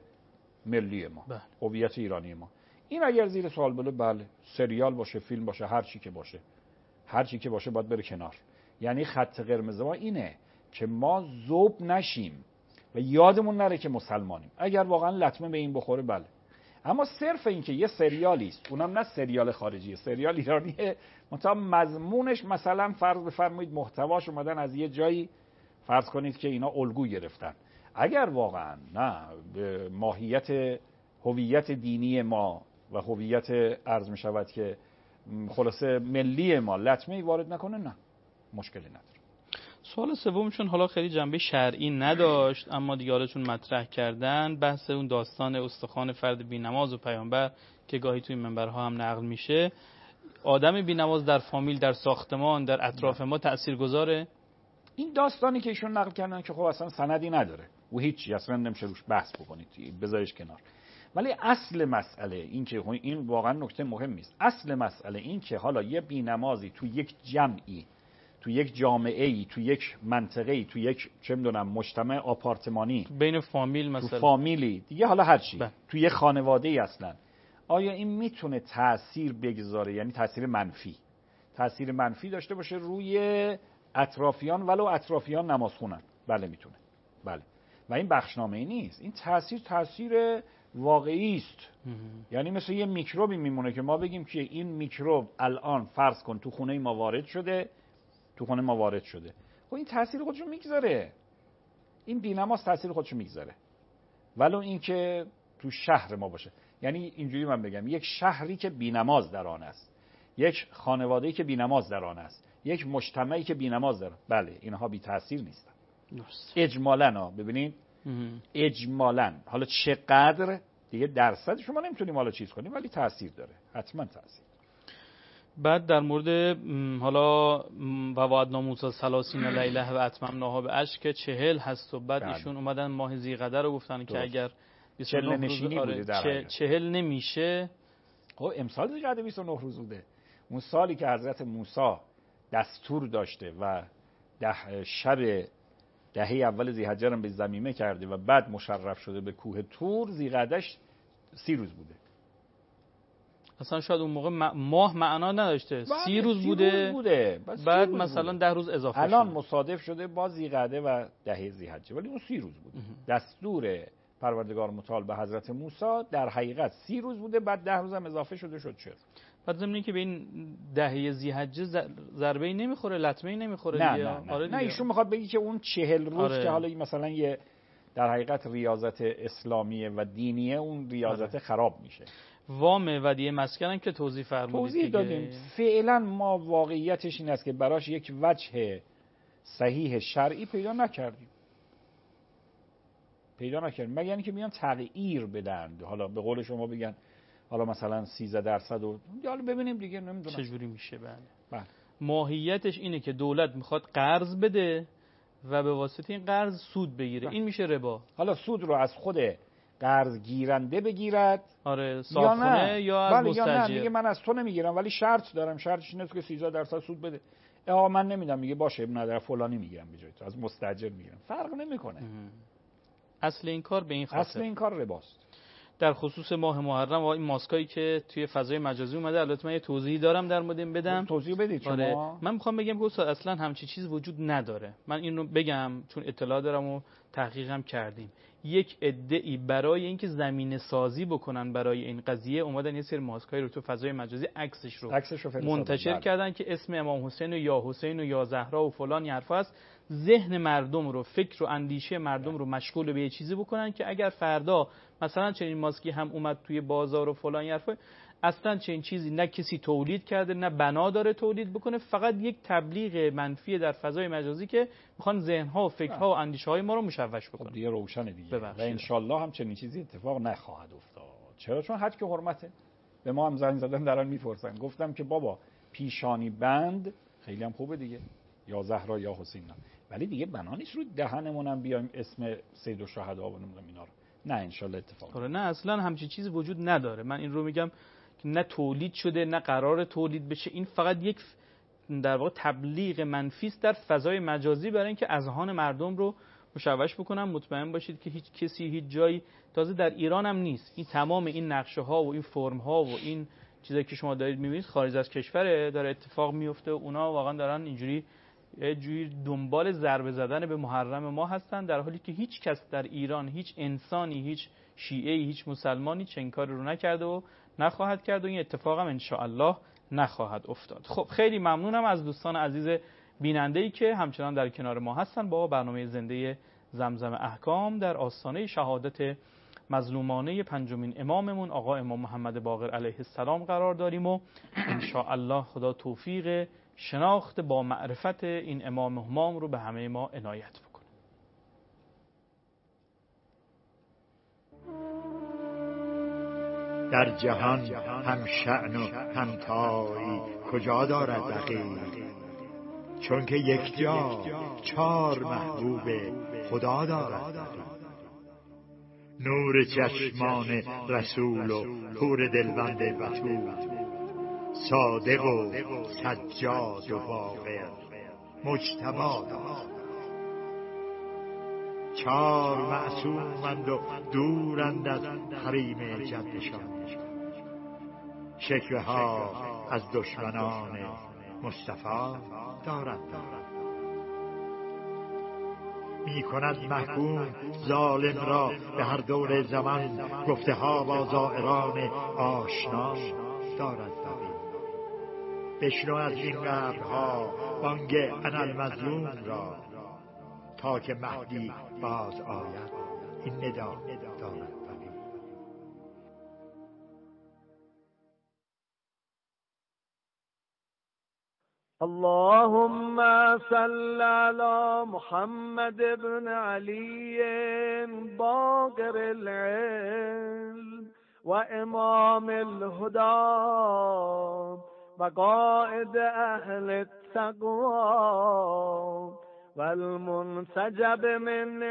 ملی ما، بله. هویت ایرانی ما. این اگر زیر سوال بره، بله سریال باشه، فیلم باشه، هر چی که باشه، هر چی که باشه باید بره کنار. یعنی خط قرمز ما اینه که ما ذوب نشیم و یادمون نره که مسلمانیم. اگر واقعا لطمه به این بخوره بله. اما صرف این که یه سریالی است، اونم نه سریال خارجی، سریال ایرانیه، منتها مضمونش مثلا فرض بفرمایید محتواش اومدن از یه جایی، فرض کنید که اینا الگو گرفتن. اگر واقعا نه به ماهیت هویت دینی ما و هویت عرض می شود که خلاصه ملی ما لطمه‌ای وارد نکنه، نه مشکلی نداره. سوال سومشون حالا خیلی جنبه شرعی نداشت اما دیگه حالشون مطرح کردن، بحث اون داستان استخوان فرد بی‌نماز و پیامبر که گاهی توی منبرها هم نقل میشه. آدم بی‌نماز در فامیل، در ساختمان، در اطراف ما تاثیرگذاره؟ این داستانی که ایشون نقل کردن که خب اصلا سندی نداره و هیچی، اصلا نمیشه روش بحث بکنید، بذارش کنار. ولی اصل مسئله این که این واقعا نکته مهمی است. اصل مسئله این که حالا یه بی‌نمازی تو یک جمعی، تو یک جامعه‌ای، تو یک منطقه‌ای، تو یک چه می‌دونم مجتمع آپارتمانی، بین فامیل مثلا، تو فامیلی دیگه، حالا هر چی، تو یک خانواده‌ای اصلا، آیا این میتونه تأثیر بگذاره، یعنی تأثیر منفی تأثیر منفی داشته باشه روی اطرافیان ولو اطرافیان نماز خونن؟ بله میتونه. بله. و این بخشنامه‌ای نیست، این تأثیر تأثیر واقعی است. یعنی مثل یه میکروبی میمونه که ما بگیم که این میکروب الان فرض کن تو خونه ما وارد شده، تو خونه ما وارد شده، خب این تأثیر خودشو میگذاره، این بی‌نماز تأثیر خودشو میگذاره ولو این که تو شهر ما باشه. یعنی اینجوری من بگم یک شهری که بی‌نماز در آن است، یک خانواده‌ای که بی‌نماز در آن است، یک مجتمعی که بی‌نماز در آن، بله اینها بی تأثیر نیستن اجمالاً. ها ببینید اجمالاً، حالا چقدر دیگه درصد شما نمیتونیم حالا چیز کنیم، ولی تأثیر داره، حتما تأثیر. بعد در مورد حالا و وعدنا موسی ثلاثین لیله و اتممناها بعشر که چهل هست و بعد بله. ایشون اومدن ماه ذیقعده رو گفتن درست. که اگر چهل نشینی روز بوده در چه چهل نمیشه. خب امسال ذیقعده بیست و نه روز بوده. اون سالی که حضرت موسی دستور داشته و ده شب دهه اول ذی‌حجه رو به ضمیمه کرده و بعد مشرف شده به کوه طور، ذیقعده‌اش سی روز بوده. اصلا شاید اون موقع ماه معنا نداشته، سی روز بوده, بوده. بعد روز مثلا بوده. ده روز اضافه شده. الان مصادف شده با ذیقعده و دهه ذی‌حجه، ولی اون سی روز بوده. دستور پروردگار متعال به حضرت موسی در حقیقت سی روز بوده، بعد ده روز هم اضافه شده شد چهل. بعد ضمن اینکه به این دهه ذی‌حجه ضربه‌ای نمیخوره، لطمه‌ای نمیخوره نه دیگه. نه نه, آره نه ایشون میخواد بگی که اون چهل روز آره. که حالا مثلا یه در حقیقت ریاضت اسلامیه و دینیه، اون ریاضت آره. خراب میشه. وام ودیعه مسکن هم که توضیح فرمودید توضیح دادیم. فعلا ما واقعیتش این است که براش یک وجه صحیح شرعی پیدا نکردیم. پیدا نکردیم مگر اینکه میان تغییر بدن، حالا به قول شما بگن حالا مثلا سیزده درصد و حالا ببینیم دیگه، نمیدونم چجوری میشه. بله. بله. ماهیتش اینه که دولت میخواد قرض بده و به واسطه این قرض سود بگیره. بله. این میشه ربا. حالا سود رو از خود قرض گیرنده بگیرد، آره صاحبخونه یا از بله مستاجر. یا نه میگه من از تو نمیگیرم ولی شرط دارم، شرطش اینه که سیزده درصد سود بده. آقا من نمیدم، میگه باشه اب نداره فلانی میگیرم به جای تو، از مستاجر میگیرم. فرق نمیکنه. اصل این کار به این خاطر اصل این کار رباست. در خصوص ماه محرم و این ماسکایی که توی فضای مجازی اومده، البته من یه توضیحی دارم در مورد این بدم. توضیح بدید شما. آره. من میخوام بگم که استاد اصلا همچی چیز وجود نداره. من این رو بگم چون اطلاع دارم و تحقیقم کردیم. یک عده‌ای برای اینکه زمینه سازی بکنن برای این قضیه اومدن یه سری ماسکایی رو تو فضای مجازی عکسش رو, رو منتشر کردن که اسم امام حسین و یا حسین و یا زهرا و فلان حرفا است، ذهن مردم رو، فکر و اندیشه مردم رو مشغول به یه چیزی بکنن که اگر فردا مثلا چنین ماسکی هم اومد توی بازار و فلان حرفا، اصلا چنین چیزی نه کسی تولید کرده نه بنا داره تولید بکنه، فقط یک تبلیغ منفی در فضای مجازی که میخوان ذهن‌ها و فکرها و اندیشه‌های ما رو مشوش بکنن. خب دیگه روشن دیگه و ان شاءالله هم چنین چیزی اتفاق نخواهد افتاد. چرا؟ چون حد که حرمته. به ما هم زنگ زدن دارن میپرسن، گفتم که بابا پیشانی بند خیلی هم خوبه دیگه، یا زهرا یا حسین، ولی دیگه بنا نیست رو دهنمون هم بیایم اسم سید الشهدا و نمیدونم اینا رو. نه ان شاءالله اتفاق آره نه اصلا همچین چیزی وجود نداره. من این رو میگم که نه تولید شده نه قرار تولید بشه. این فقط یک در واقع تبلیغ منفی است در فضای مجازی برای اینکه اذهان مردم رو مشوش بکنن. مطمئن باشید که هیچ کسی هیچ جایی، تازه در ایران هم نیست، این تمام این نقشه ها و این فرم ها و این چیزایی که شما دارید میبینید خارج از کشور داره اتفاق میفته و اونا واقعا دارن اینجوری یه جوری دنبال ضربه زدن به محرم ما هستن، در حالی که هیچ کس در ایران، هیچ انسانی، هیچ شیعه‌ای، هیچ مسلمانی چنین کاری رو نکرده و نخواهد کرد و این اتفاق هم ان شاء الله نخواهد افتاد. خب خیلی ممنونم از دوستان عزیز بیننده‌ای که همچنان در کنار ما هستن با برنامه زنده زمزم احکام در آستانه شهادت مظلومانه پنجمین اماممون آقا امام محمد باقر علیه السلام قرار داریم و ان شاء الله خدا توفیق شناخت با معرفت این امام همام رو به همه ما عنایت بکنه. در جهان هم شأن و هم تایی کجا دارد بقیه، چون که یک جا چار محبوب خدا دارد. نور چشمان رسول و حور دلبند بتول، صادق و سجاد و باقر مجتبی دارد. چار معصومند و دورند از حریم جدشان، شکوه ها از دشمنان مصطفی دارد. می کند محکوم ظالم را به هر دور زمان، گفته ها با زائران آشنا دارد. بشنو از این قبرها بانگ انالمظلوم را، تا که مهدی باز آید این ندا دارد. اللهم صل على محمد بن علي باقر العلم وإمام الهدى وقائد اهل التقوى والمنسجب من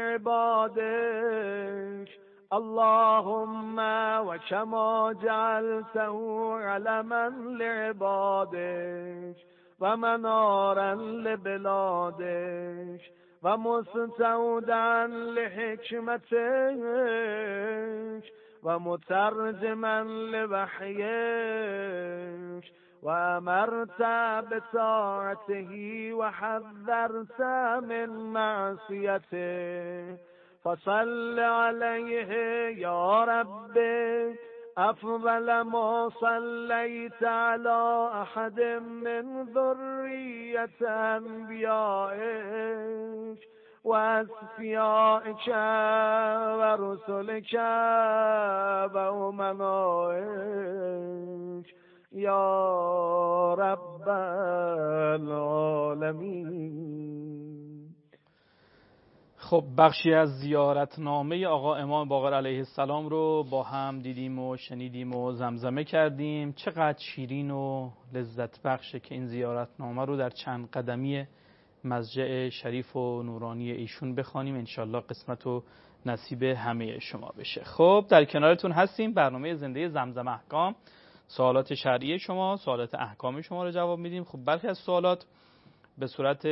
عبادك اللهم وكما جعلته علما لعبادك ومنارا لبلادك ومستودعا لحكمتك ومترجما لوحيك وأمرت بطاعته وحذرت من معصيته فصل عليه يا ربي أفضل ما صليت على أحد من ذرية أنبيائك وأصفيائك ورسلك وأمنائك یا رب العالمین. خب بخشی از زیارتنامه آقا امام باقر علیه السلام رو با هم دیدیم و شنیدیم و زمزمه کردیم. چقدر شیرین و لذت بخشه که این زیارتنامه رو در چند قدمی مسجع شریف و نورانی ایشون بخوانیم. انشالله قسمت و نصیب همه شما بشه. خب در کنارتون هستیم. برنامه زنده زمزم احکام، سوالات شرعی شما، سوالات احکام شما رو جواب میدیم. خب برخی از سوالات به صورت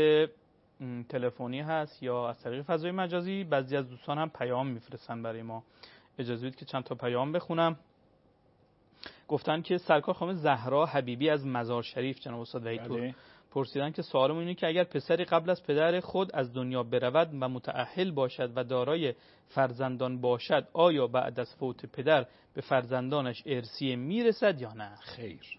تلفنی هست یا از طریق فضای مجازی. بعضی از دوستان هم پیام میفرستن برای ما. اجازه بدید که چند تا پیام بخونم. گفتن که سرکار خانم زهرا حبیبی از مزار شریف جناب استاد وحید پور پرسیدن که سوالمون اینه که اگر پسری قبل از پدر خود از دنیا برود و متأهل باشد و دارای فرزندان باشد، آیا بعد از فوت پدر به فرزندانش ارثیه میرسد یا نه؟ خیر.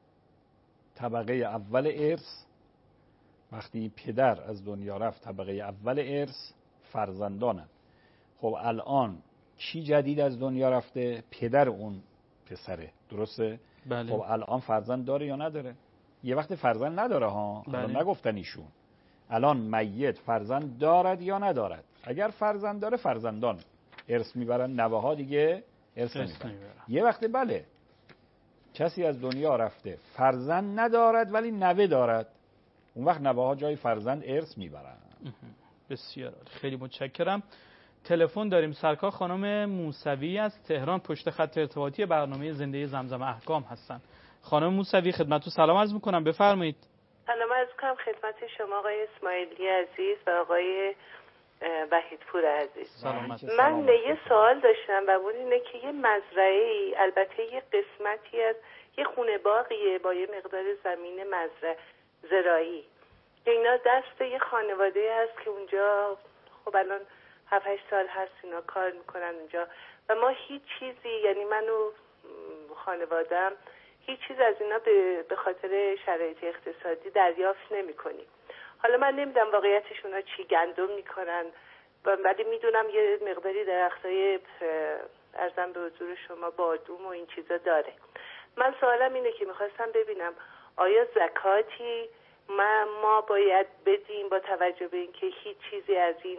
طبقه اول ارث وقتی پدر از دنیا رفت، طبقه اول ارث فرزندانن. خب الان کی جدید از دنیا رفته؟ پدر اون پسره، درسته؟ بله. خب الان فرزند داره یا نداره؟ یه وقت فرزند نداره ها. بله. الان نگفتن ایشون. الان میت فرزند دارد یا ندارد؟ اگر فرزند داره فرزندان ارث میبرن، نوه ها دیگه ارث نمیبرن. یه وقت بله کسی از دنیا رفته فرزند ندارد ولی نوه دارد، اون وقت نوه ها جای فرزند ارث میبرن. بسیار خیلی متشکرم. تلفن داریم. سرکار خانم موسوی از تهران پشت خط ارتباطی برنامه زنده زمزم احکام هستن. خانم موسوی خدمتتون سلام عرض میکنم، بفرمایید. سلام عرض میکنم خدمت شما آقای اسماعیلی عزیز و آقای وحیدپور عزیز. سلامت. من یه سوال داشتم و اون اینه که یه مزرعه، البته یه قسمتی از یه خونه باغیه با یه مقدار زمین مزرعه زراعی که اینا دست یه خانواده هست که اونجا خب الان هفت هشت سال هست اینا کار میکنن اونجا و ما هیچ چیزی، یعنی من و خانوادم هیچ چیز از اینا به به خاطر شرایط اقتصادی دریافت نمی کنیم. حالا من نمیدونم واقعیتش اونا چی گندم میکنن، ولی میدونم یه مقداری درختای ارزم به حضور شما بادوم و این چیزا داره. من سوالم اینه که میخواستم ببینم آیا زکاتی ما ما باید بدیم با توجه به اینکه هیچ چیزی از این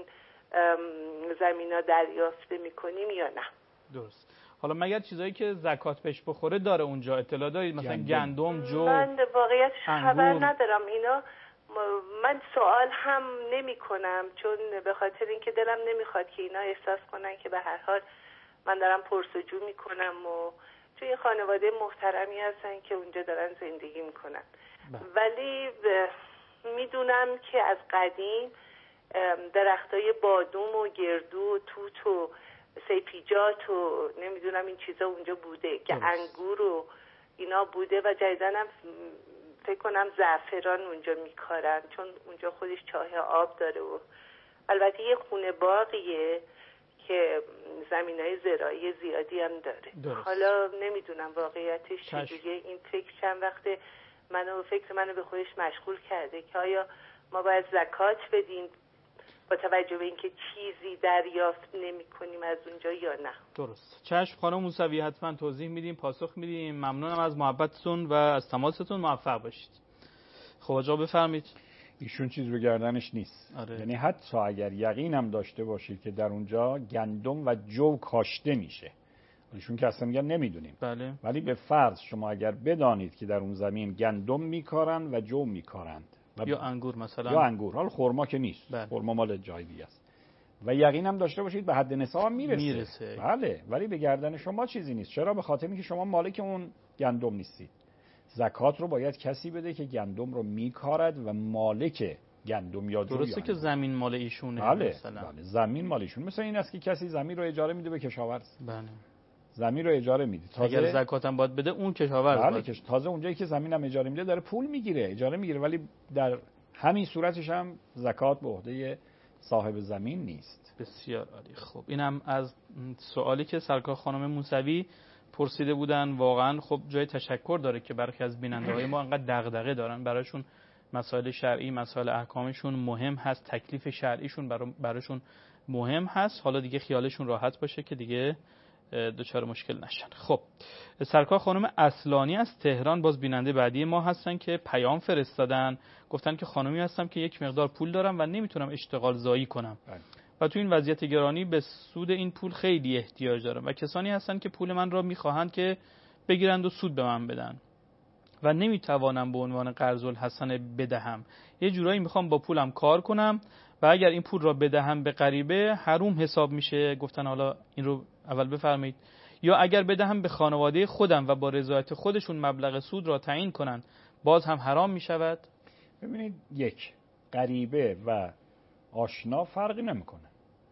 زمینا دریافت میکنیم یا نه؟ درست. حالا مگر چیزایی که زکات بهش بخوره داره اونجا اطلاع دارید؟ مثلا گندم، جو، من واقعیتش خبر ندارم اینا. من سوال هم نمی کنم چون به خاطر اینکه دلم نمیخواد که اینا احساس کنن که به هر حال من دارم پرسجو میکنم و چون یه خانواده محترمی هستن که اونجا دارن زندگی میکنن. ولی میدونم که از قدیم درختای بادوم و گردو و توت و سیپیجات و نمیدونم این چیزا اونجا بوده که انگور و اینا بوده و جدیدنم فکر کنم زعفران اونجا میکارن چون اونجا خودش چاه آب داره و البته یه خونه باغیه که زمینای زراعی زیادی هم داره. درست. حالا نمیدونم واقعیتش چجوریه. این فکر چند وقته منو فکر منو به خودش مشغول کرده که آیا ما باید زکات بدیم با توجه به اینکه چیزی دریافت نمی کنیم از اونجا یا نه. درست. چشم خانم موسوی، حتما توضیح میدیم، پاسخ میدیم. ممنونم از محبتتون و از تماستون. موفق باشید. خب آقا بفرمایید. ایشون چیز رو گردنش نیست. آره. یعنی حتی اگر یقینم داشته باشید که در اونجا گندم و جو کاشته میشه، ایشون که اصلا میگن نمیدونیم. بله. ولی به فرض شما اگر بدانید که در اون زمین گندم میکارن و جو میکارند یا انگور مثلا، یا انگور، حالا خرما که نیست، بله. خرما مال جای دیگه است، و یقین هم داشته باشید به حد نصاب میرسه. میرسه بله، ولی به گردن شما چیزی نیست. چرا؟ به خاطر اینکه شما مالک اون گندم نیستید. زکات رو باید کسی بده که گندم رو میکارد و مالک گندم یا جو. درسته که زمین مال ایشونه. بله. مثلا بله، زمین مال ایشون. مثلا این است که کسی زمین رو اجاره میده به کشاورز. بله. زمین رو اجاره میده، تازه اگر زکات هم باید بده اون کشاورز. بله، باید. تازه اونجایی که زمین هم اجاره میده داره پول میگیره، اجاره میگیره، ولی در همین صورتش هم زکات به عهده صاحب زمین نیست. بسیار عالی. خب اینم از سوالی که سرکار خانم موسوی پرسیده بودن. واقعا خب جای تشکر داره که برخی از بیننده‌های ما انقدر دغدغه دارن، براشون مسائل شرعی، مسائل احکامشون مهم هست، تکلیف شرعیشون براشون مهم هست. حالا دیگه خیالشون راحت باشه که دیگه دچار مشکل نشن. خب سرکار خانم اصلانی از تهران باز بیننده بعدی ما هستن که پیام فرستادن، گفتن که خانمی هستم که یک مقدار پول دارم و نمیتونم اشتغال زایی کنم بله. و تو این وضعیت گرانی به سود این پول خیلی احتیاج دارم و کسانی هستن که پول من را میخواهند که بگیرند و سود به من بدن و نمیتوانم به عنوان قرض الحسنه بدهم. یه جورایی میخوام با پولم کار کنم و اگر این پول را بدهم به غریبه حروم حساب میشه. گفتن حالا این رو اول بفرمایید. یا اگر بدهم به خانواده خودم و با رضایت خودشون مبلغ سود را تعیین کنن باز هم حرام میشود؟ ببینید، یک، غریبه و آشنا فرقی نمیکنه،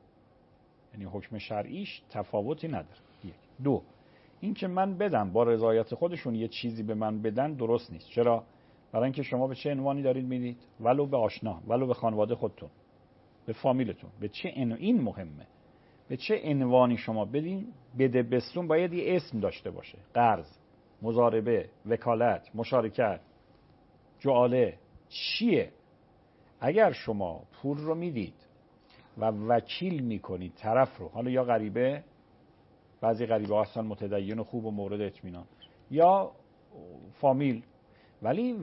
یعنی حکم شرعیش تفاوتی نداره. یک. دو، این که من بدم با رضایت خودشون یه چیزی به من بدن درست نیست. چرا؟ برای اینکه شما به چه عنوانی دارید میدید؟ ولو به آشنا، ولو به خانواده خودتون، به فامیلتون، به چه عنوانی؟ این مهمه، به چه عنوانی شما بدین. بده بستون باید یه اسم داشته باشه: قرض، مضاربه، وکالت، مشارکت، جعاله. چیه؟ اگر شما پول رو میدید و وکیل میکنید طرف رو، حالا یا غریبه، بعضی غریبه ها هستن متدین و خوب و مورد اطمینان، یا فامیل، ولی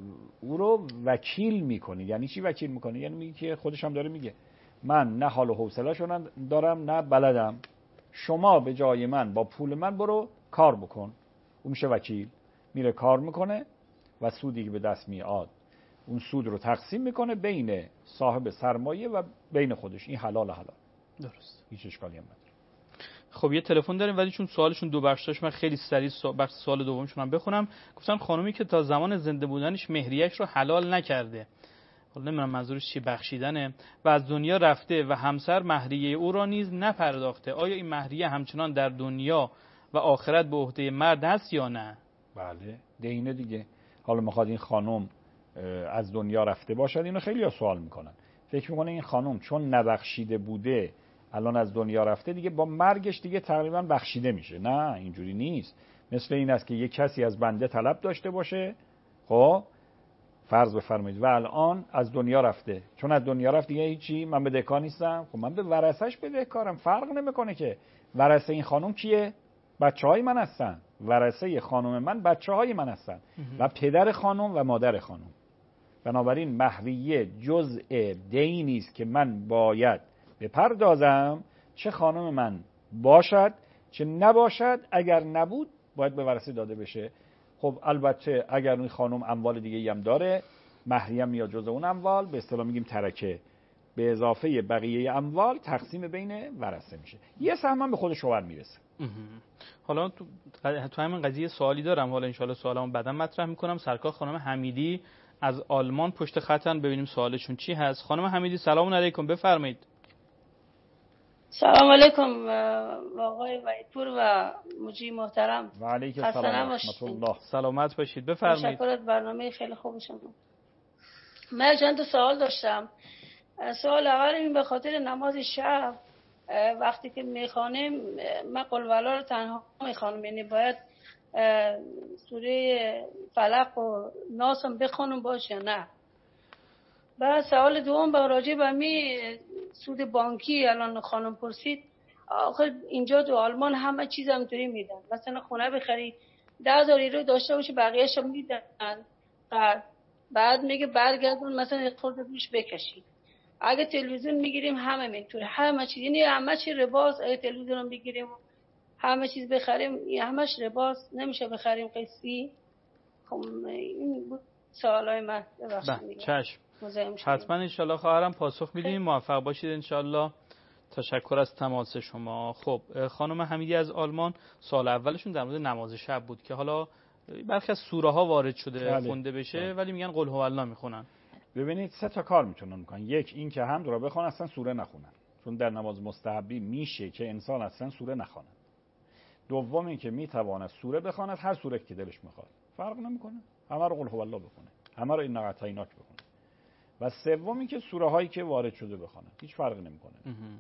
او رو وکیل میکنید. یعنی چی وکیل میکنید؟ یعنی میگه که خودش هم داره میگه من نه حال و حوصله‌شو دارم نه بلدم، شما به جای من با پول من برو کار بکن. اون میشه وکیل، میره کار میکنه و سودی که به دست میاد اون سود رو تقسیم میکنه بین صاحب سرمایه و بین خودش. این حلال حلال. درست، هیچ اشکالی هم نداره. خب یه تلفن داریم ولی چون سوالشون دو بخش داشت من خیلی سریع بخش سوال دومشون هم بخونم. گفتن خانومی که تا زمان زنده بودنش مهریه‌اش رو حلال نکرده، حالا نمیدونم منظورش چی، بخشیدنه، و از دنیا رفته و همسر مهریه او را نیز نپرداخته، آیا این مهریه همچنان در دنیا و آخرت به عهده مرد هست یا نه؟ بله، دینه دیگه. حالا میخواد این خانم از دنیا رفته باشد، اینو خیلی ها سوال میکنن، فکر میکنه این خانم چون نبخشیده بوده الان از دنیا رفته دیگه با مرگش دیگه تقریبا بخشیده میشه. نه، اینجوری نیست. مثل این است که یک کسی از بنده طلب داشته باشه، خب فرض بفرمایید و الان از دنیا رفته، چون از دنیا رفت دیگه هیچی، من بدهکار نیستم، خب من به ورثه‌اش بدهکارم. فرق نمیکنه که ورثه این خانم کیه؟ بچه‌های من هستن. ورثه خانم من بچه‌های من هستن و پدر خانم و مادر خانم. بنابراین مهریه جزء دینی است که من باید بپردازم، چه خانم من باشد چه نباشد. اگر نبود باید به ورثه داده بشه. خب البته اگر این خانم اموال دیگه هم داره، مهریه میاد جزء اون اموال، به اصطلاح میگیم ترکه، به اضافه بقیه اموال تقسیم بین ورثه میشه. یه سهم هم به خود شوهر میرسه. حالا تو تو همین قضیه سوالی دارم، حالا انشالله سوالامو بعدا مطرح میکنم. سرکار خانم حمیدی از آلمان پشت خطن، ببینیم سوالشون چی هست. خانم حمیدی سلام علیکم، بفرمایید. سلام علیکم آقای وحیدپور و مجری محترم. و علیکم السلام و رحمت الله. سلامت باشید، بفرمایید. تشکر از برنامه خیلی خوب شما. من چند تا سوال داشتم. سوال اول این به خاطر نماز شب وقتی که میخوانیم، من قل ولا رو تنها میخوانم، یعنی باید سوره فلق و ناس هم بخونم باشه یا نه؟ بعد سوال دوم با راجع به می سود بانکی الان خانم پرسید، آخه اینجا تو آلمان همه چیز همونطوری میدن، مثلا خونه بخری ده هزار یورو داشته باشه بقیه‌اش هم میدن، بعد بعد میگه برگردون مثلا خورده روش بکشید. اگه تلویزیون میگیریم همه اینطوره، همه چیز، یعنی همه چی رباست. اگه تلویزیون رو میگیریم همه چیز بخریم همش لباس نمیشه بخریم قسطی؟ خب این بود سوالای من. بله چشم. حتما انشالله خواهرم پاسخ میدیم. موفق باشید انشالله. تشکر از تماس شما. خب خانم حمیدی از آلمان سوال اولشون در مورد نماز شب بود که حالا برخی از سوره ها وارد شده بله. خونده بشه بله. ولی میگن قل هو الله میخونن. ببینید سه تا کار میتونن بکنن. یک این که حمد رو بخونن اصلا سوره نخونن، چون در نماز مستحبی میشه که انسان اصلا سوره نخونه. دوم این که میتواند سوره بخواند، هر سوره که دلش میخواد، فرق نمیکنه، همه رو قل هو الله بخونه، همه رو اینا اعطیناک بخونه. و سوم این که سوره هایی که وارد شده بخونه، هیچ فرقی نمیکنه.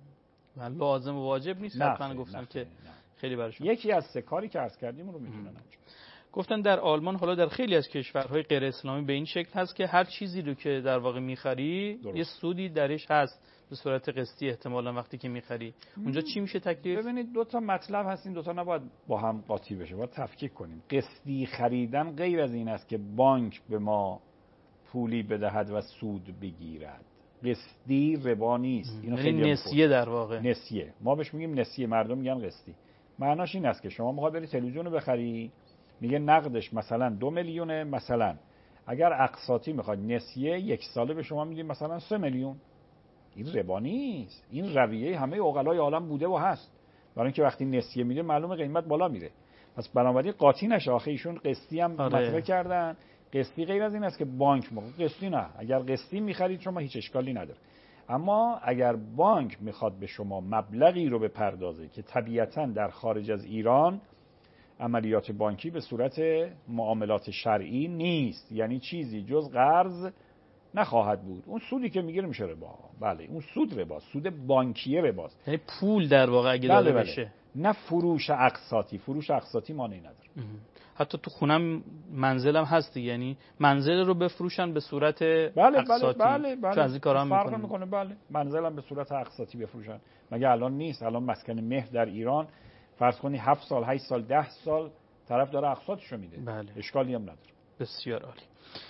و لازم و واجب نیست. حتما گفتم که نه. خیلی براشون یکی از سه کاری که عرض کردیم رو میتونن انجام. گفتن در آلمان حالا در خیلی از کشورهای غیر اسلامی به این شکل هست که هر چیزی رو که در واقع میخری یه سودی درش هست به صورت قسطی احتمالاً وقتی که میخری. اونجا چی میشه تکلیف؟ ببینید دو تا مطلب هست، این دو تا نباید با هم قاطی بشه، باید تفکیک کنیم. قسطی خریدن غیر از این است که بانک به ما پولی بدهد و سود بگیرد. قسطی ربا نیست. اینو خیلی نسیه در واقع. نسیه. ما بهش میگیم نسیه، مردم میگن قسطی. معناش این است که شما میخوای بری تلویزیون رو بخری، میگه نقدش مثلا دو میلیونه، مثلا اگر اقساطی میخواد نسیه یک ساله به شما میدیم مثلا سه میلیون. این ربا نیست. این رویه همه عقلای عالم بوده و هست. برای اینکه وقتی نسیه میده معلومه قیمت بالا میره. پس بنابراین قاطی نشه. آخه ایشون قسطی هم آره. مطرح کردن. قسطی غیر از این است که بانک موقع قسطی نه. اگر قسطی میخرید شما هیچ اشکالی نداره. اما اگر بانک میخواد به شما مبلغی رو بپردازه که طبیعتاً در خارج از ایران عملیات بانکی به صورت معاملات شرعی نیست، یعنی چیزی جز قرض نخواهد بود، اون سودی که میگیره میشه ربا. بله اون سود ربا، سود بانکیه رباست. یعنی پول در واقع اگه داده بله بشه. نه فروش اقساطی. فروش اقساطی مانعی نداره. حتی تو خونم منزلم هست، یعنی منزل رو بفروشن به صورت بله اقساطی. بله بله بله. چون از این کارا هم فرق میکنه. بله منزلم به صورت اقساطی بفروشن. مگه الان نیست؟ الان مسکن مهر در ایران فرض کنی هفت سال هشت سال ده سال طرف داره اقساطشو میده. بله. اشکالی هم نداره. بسیار عالی.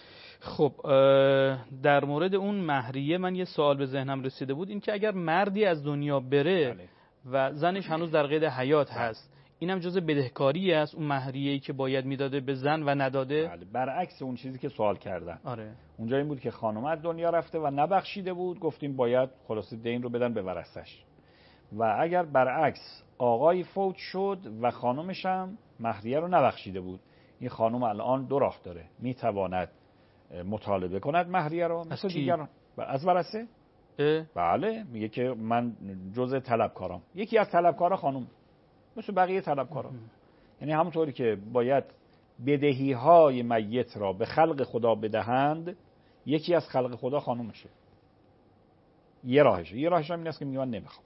خب در مورد اون مهریه من یه سوال به ذهنم رسیده بود، این که اگر مردی از دنیا بره بله. و زنش هنوز در قید حیات بله. هست، اینم جزء بدهکاری است اون مهریه‌ای که باید میداده به زن و نداده؟ بله برعکس اون چیزی که سوال کردن. آره. اونجا این بود که خانم از دنیا رفته و نبخشیده بود، گفتیم باید خلاصه دین رو بدن به ورثش. و اگر برعکس آقای فوت شد و خانمش هم مهریه رو نبخشیده بود، این خانم الان دو راه داره، میتواند مطالبه کند مهریه رو مثل دیگران از ورثه. بله میگه که من جزء طلبکارم. یکی از طلبکارا خانم مثل بقیه طلبکارا، یعنی همونطوری که باید بدهی های میت را به خلق خدا بدهند، یکی از خلق خدا خانومشه. یه راهشه. یه راهش هم این است که میگه من نمیخوام.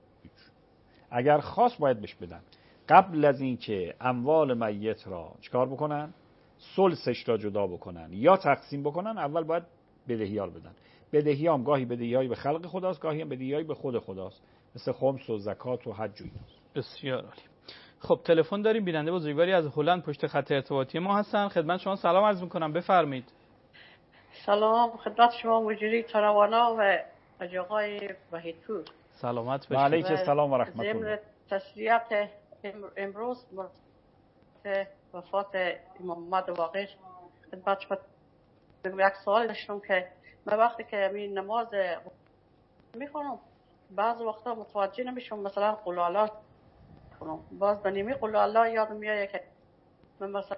اگر خواست باید بهش بدن. قبل از اینکه اموال میت را چیکار بکنن؟ ثلثش را جدا بکنن یا تقسیم بکنن، اول باید بدهی ها رو بدن. بدهی هم گاهی بدهی هایی به خلق خداست، گاهی هم بدهی هایی به خود خداست، مثل خمس و زکات و حج و ایناست. بسیار عالی. خب تلفن داریم، بیننده بزرگواری از هلند پشت خط ارتباطی ما هستن. خدمت شما سلام عرض می‌کنم، بفرمایید. سلام خدمت شما مجری تروانا و آقای وحیدپور. سلامت باشید. و علیکم السلام و رحمت الله. ضمن تسلیت امروز وفات امام محمد باقر خدمت شما یک سوال داشتم که من وقتی که این نماز میخونم بعض وقتا متوجه نمیشم، مثلا قل الله کنم، باز به نیمی قل الله یادم میاد که من مثلا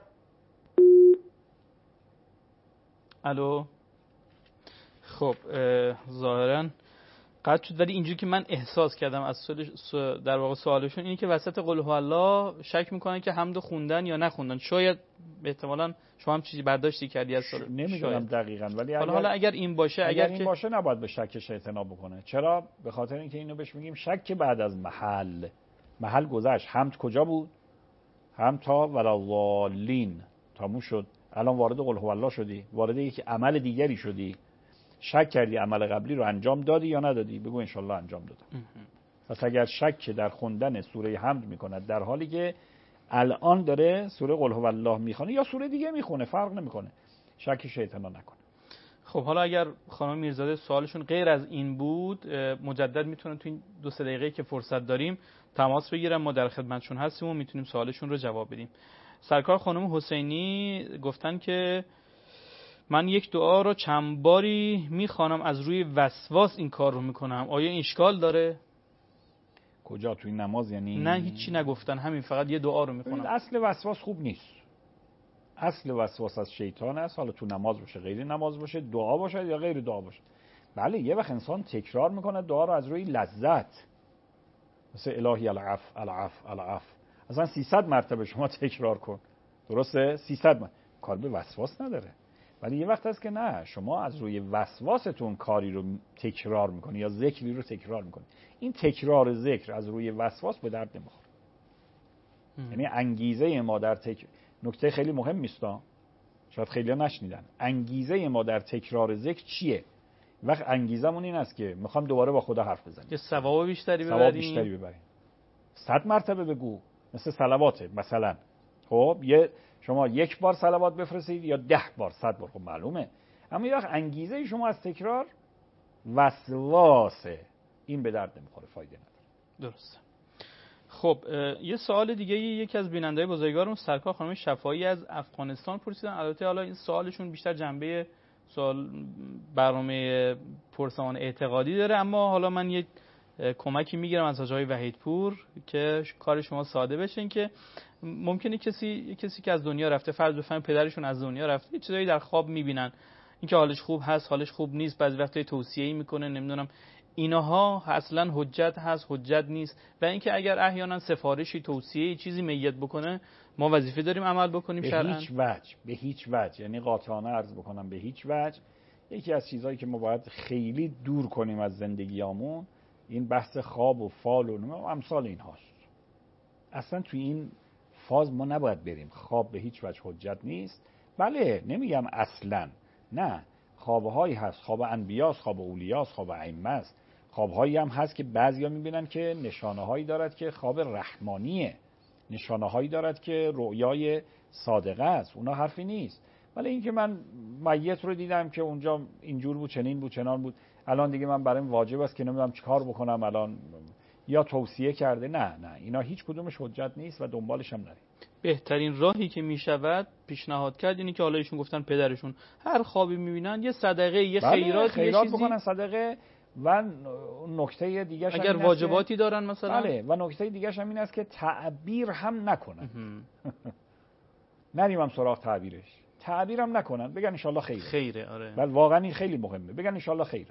الو. خب ظاهرا قطع شد، ولی اینجوری که من احساس کردم از در واقع سوالشون اینه که وسط قل هو الله شک میکنن که حمد خوندن یا نخوندن. شاید احتمالاً شما هم چیزی برداشتی کردی از سوال. نمیدونم دقیقاً، ولی حالا حالا اگر این باشه، اگر, اگر این باشه نباید به شکش اعتنا بکنه. چرا؟ به خاطر اینکه اینو بهش میگیم شک بعد از محل. محل گذشت. حمد کجا بود؟ هم تا ولضالین تموم شد. الان وارد قل هو الله شدی، وارد یک عمل دیگری شدی. شک کردی عمل قبلی رو انجام دادی یا ندادی؟ بگو انشالله انجام دادم. پس اگر شک در خوندن سوره حمد میکند در حالی که الان داره سوره قل هو الله میخونه یا سوره دیگه میخونه، فرق نمیکنه، شکش اعتنا نکنه. خب حالا اگر خانم میرزاده سوالشون غیر از این بود، مجدد میتونن تو این دو سه دقیقه که فرصت داریم تماس بگیرن، ما در خدمتشون هستیم و میتونیم سوالشون رو جواب بدیم. سرکار خانم حسینی گفتن که من یک دعا رو چند باری میخوانم، از روی وسواس این کار رو میکنم، آیا این اشکال داره؟ کجا توی نماز یعنی؟ نه هیچی نگفتن، همین فقط یه دعا رو میخونم. اصل وسواس خوب نیست. اصل وسواس از شیطان است، حالا تو نماز باشه، غیر نماز باشه، دعا باشه یا غیر دعا باشه. بله یه وقت انسان تکرار میکنه دعا رو از روی لذت، مثل الهی العف العف العف، اصلا سیصد مرتبه شما تکرار کن، درسته؟ سیصد مرتبه، کار به وسواس نداره. ولی یه وقت هست که نه، شما از روی وسواستون کاری رو تکرار میکنی یا ذکری رو تکرار میکنی. این تکرار ذکر از روی وسواس به درد نمیخوره. یعنی انگیزه ما در تک... نکته خیلی مهم میستا، شاید خیلی ها نشنیدن، انگیزه ما در تکرار ذکر چیه؟ وقت انگیزمون این است که میخوام دوباره با خدا حرف بزنیم، که ثواب بیشتری ببریم، ثواب بیشتری ببریم. صد مرتبه بگو، مثل صلواته مثلا. خب یه شما یک بار صلوات بفرستید یا ده بار، صد بار، خب معلومه. اما یه وقت انگیزه شما از تکرار وسواسه، این به درد نمیخوره، فایده نداره. درسته. خب یه سوال دیگه یکی از بیننده‌های بزرگوارمون سرکار خانم شفاعی از افغانستان پرسیدن. البته حالا این سوالشون بیشتر جنبه سوال برنامه پرسان اعتقادی داره، اما حالا من یک کمکی میگیرم از حاج آقای وحیدپور که کار شما ساده بشه. این که ممکنه کسی کسی که از دنیا رفته، فرض بفرمایید پدرشون از دنیا رفته، یه چیزایی در خواب میبینن، اینکه حالش خوب هست، حالش خوب نیست، بعضی وقتا توصیه‌ای میکنه، نمیدونم اینها اصلا حجت هست، حجت نیست. و اینکه اگر احیانا سفارشی، توصیه‌ای، چیزی میت بکنه، ما وظیفه داریم عمل بکنیم شرعاً؟ به هیچ وجه، به هیچ وجه، یعنی قاطعانه عرض بکنم به هیچ وجه. یکی از چیزهایی که ما باید خیلی دور کنیم از زندگیامون این بحث خواب و فال و امثال این هاست. اصلا توی این فاز ما نباید بریم. خواب به هیچ وجه حجت نیست. بله نمیگم اصلا، نه، خوابهایی هست، خواب انبیاست، خواب اولیاست، خواب ائمه است. خوابهایی هم هست که بعضیا میبینن که نشانه‌هایی دارد که خواب رحمانیه، نشانه‌هایی دارد که رؤیای صادقه است، اونا حرفی نیست. ولی اینکه من میت رو دیدم که اونجا اینجور بود، چنین بود، چنان بود، الان دیگه من برایم واجب است که نمیدونم چیکار بکنم الان، یا توصیه کرده، نه نه، اینا هیچ کدومش حجت نیست و دنبالش هم نرید. بهترین راهی که میشود پیشنهاد کرد اینه که حالا ایشون گفتن پدرشون هر خوابی میبینن یه صدقه، یه خیرات، خیرات یه چیزی بکنن، صدقه. و نکته دیگه اگر واجباتی دارن مثلا، بله، و نکته دیگه هم این است که تعبیر هم نکنن. نریم هم سراغ تعبیرش، تعبیر هم نکنن، بگن ان شاءالله خیره. خیره آره. ولی واقعا این خیلی مهمه، بگن ان شاءالله خیره.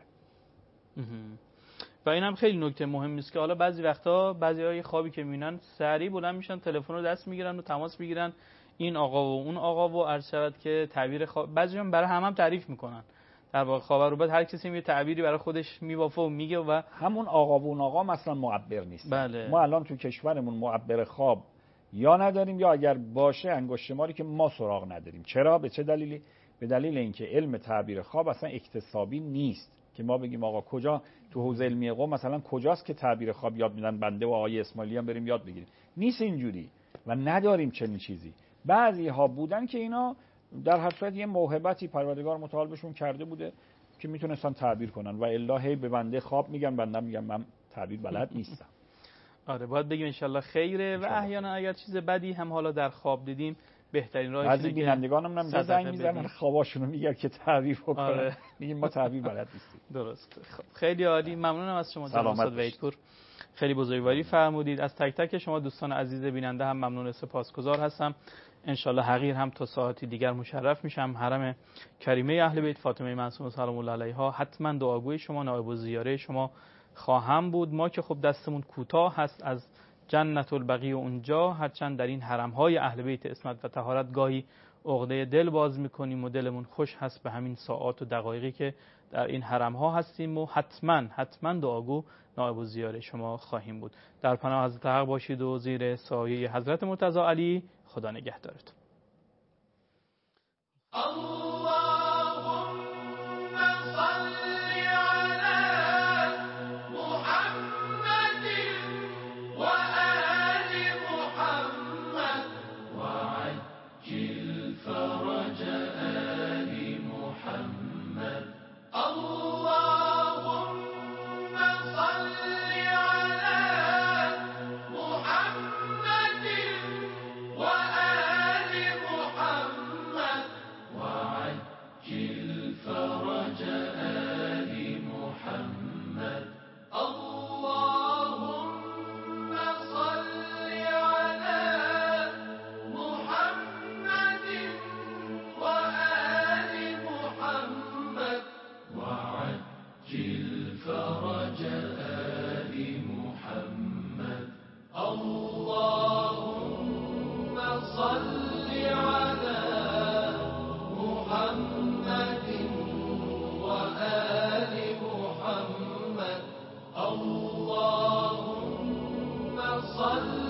و این هم خیلی نکته مهمی است که حالا بعضی وقتا بعضی‌های خوابی که میبینن سریع بلند میشن، تلفن رو دست میگیرن و تماس میگیرن این آقا و اون آقا و عرض شود که تعبیر خواب، بعضی‌ها برای هم هم تعریف میکنن در واقع خواب رو، بعد هر کسی یه تعبیری برای خودش میبافه و میگه و همون آقا و اون آقا مثلا معبر نیست. بله. ما الان تو کشورمون معبر خواب یا نداریم یا اگر باشه انگشت شماری که ما سراغ نداریم. چرا؟ به چه دلیلی؟ به دلیل اینکه علم تعبیر خواب اصلا اکتسابی نیست که ما بگیم آقا کجا تو حوزه علمی قم مثلا کجاست که تعبیر خواب یاد میدن، بنده و آقای اسماعیلی هم بریم یاد بگیریم. نیست اینجوری و نداریم چنین چیزی. بعضی ها بودن که اینا در هر صورت یه موهبتی پروردگار متعال بهشون کرده بوده که میتونستن تعبیر کنن و الا هی به بنده خواب میگن، بنده میگم من تعبیر بلد نیستم. آره باید بگیم انشالله خیره. و احیانا اگر چیز بدی هم حالا در خواب دیدیم، بهترین راهش اینه که بعضی بینندگانم هم زنگ میزنن خواباشونو میگن که تعبیر بکنن. آره. میگیم ما تعبیر بلد نیستیم. درست. خب خیلی عالی، ممنونم از شما جناب استاد وحیدپور، خیلی بزرگواری فرمودید. از تک تک شما دوستان عزیز بیننده هم ممنون و سپاسگزار هستم. انشالله حقیر هم تا ساعتی دیگر مشرف میشم. حرم کریمه اهل بیت فاطمه معصومه سلام الله علیها حتما دعاگوی شما، نایب الزیاره شما خواهم بود. ما که خب دستمون کوتاه هست از جنت البقیع و اونجا، هرچند در این حرم‌های اهل بیت عصمت و طهارت گاهی عقده دل باز میکنیم و دلمون خوش هست به همین ساعات و دقایقی که در این حرم‌ها هستیم و حتما حتما دعاگو نایب الزیاره شما خواهیم بود. در پناه حضرت حق باشید و زیر سایه حضرت مرتضی علی خدا نگهدارتون. فرج آل محمد صل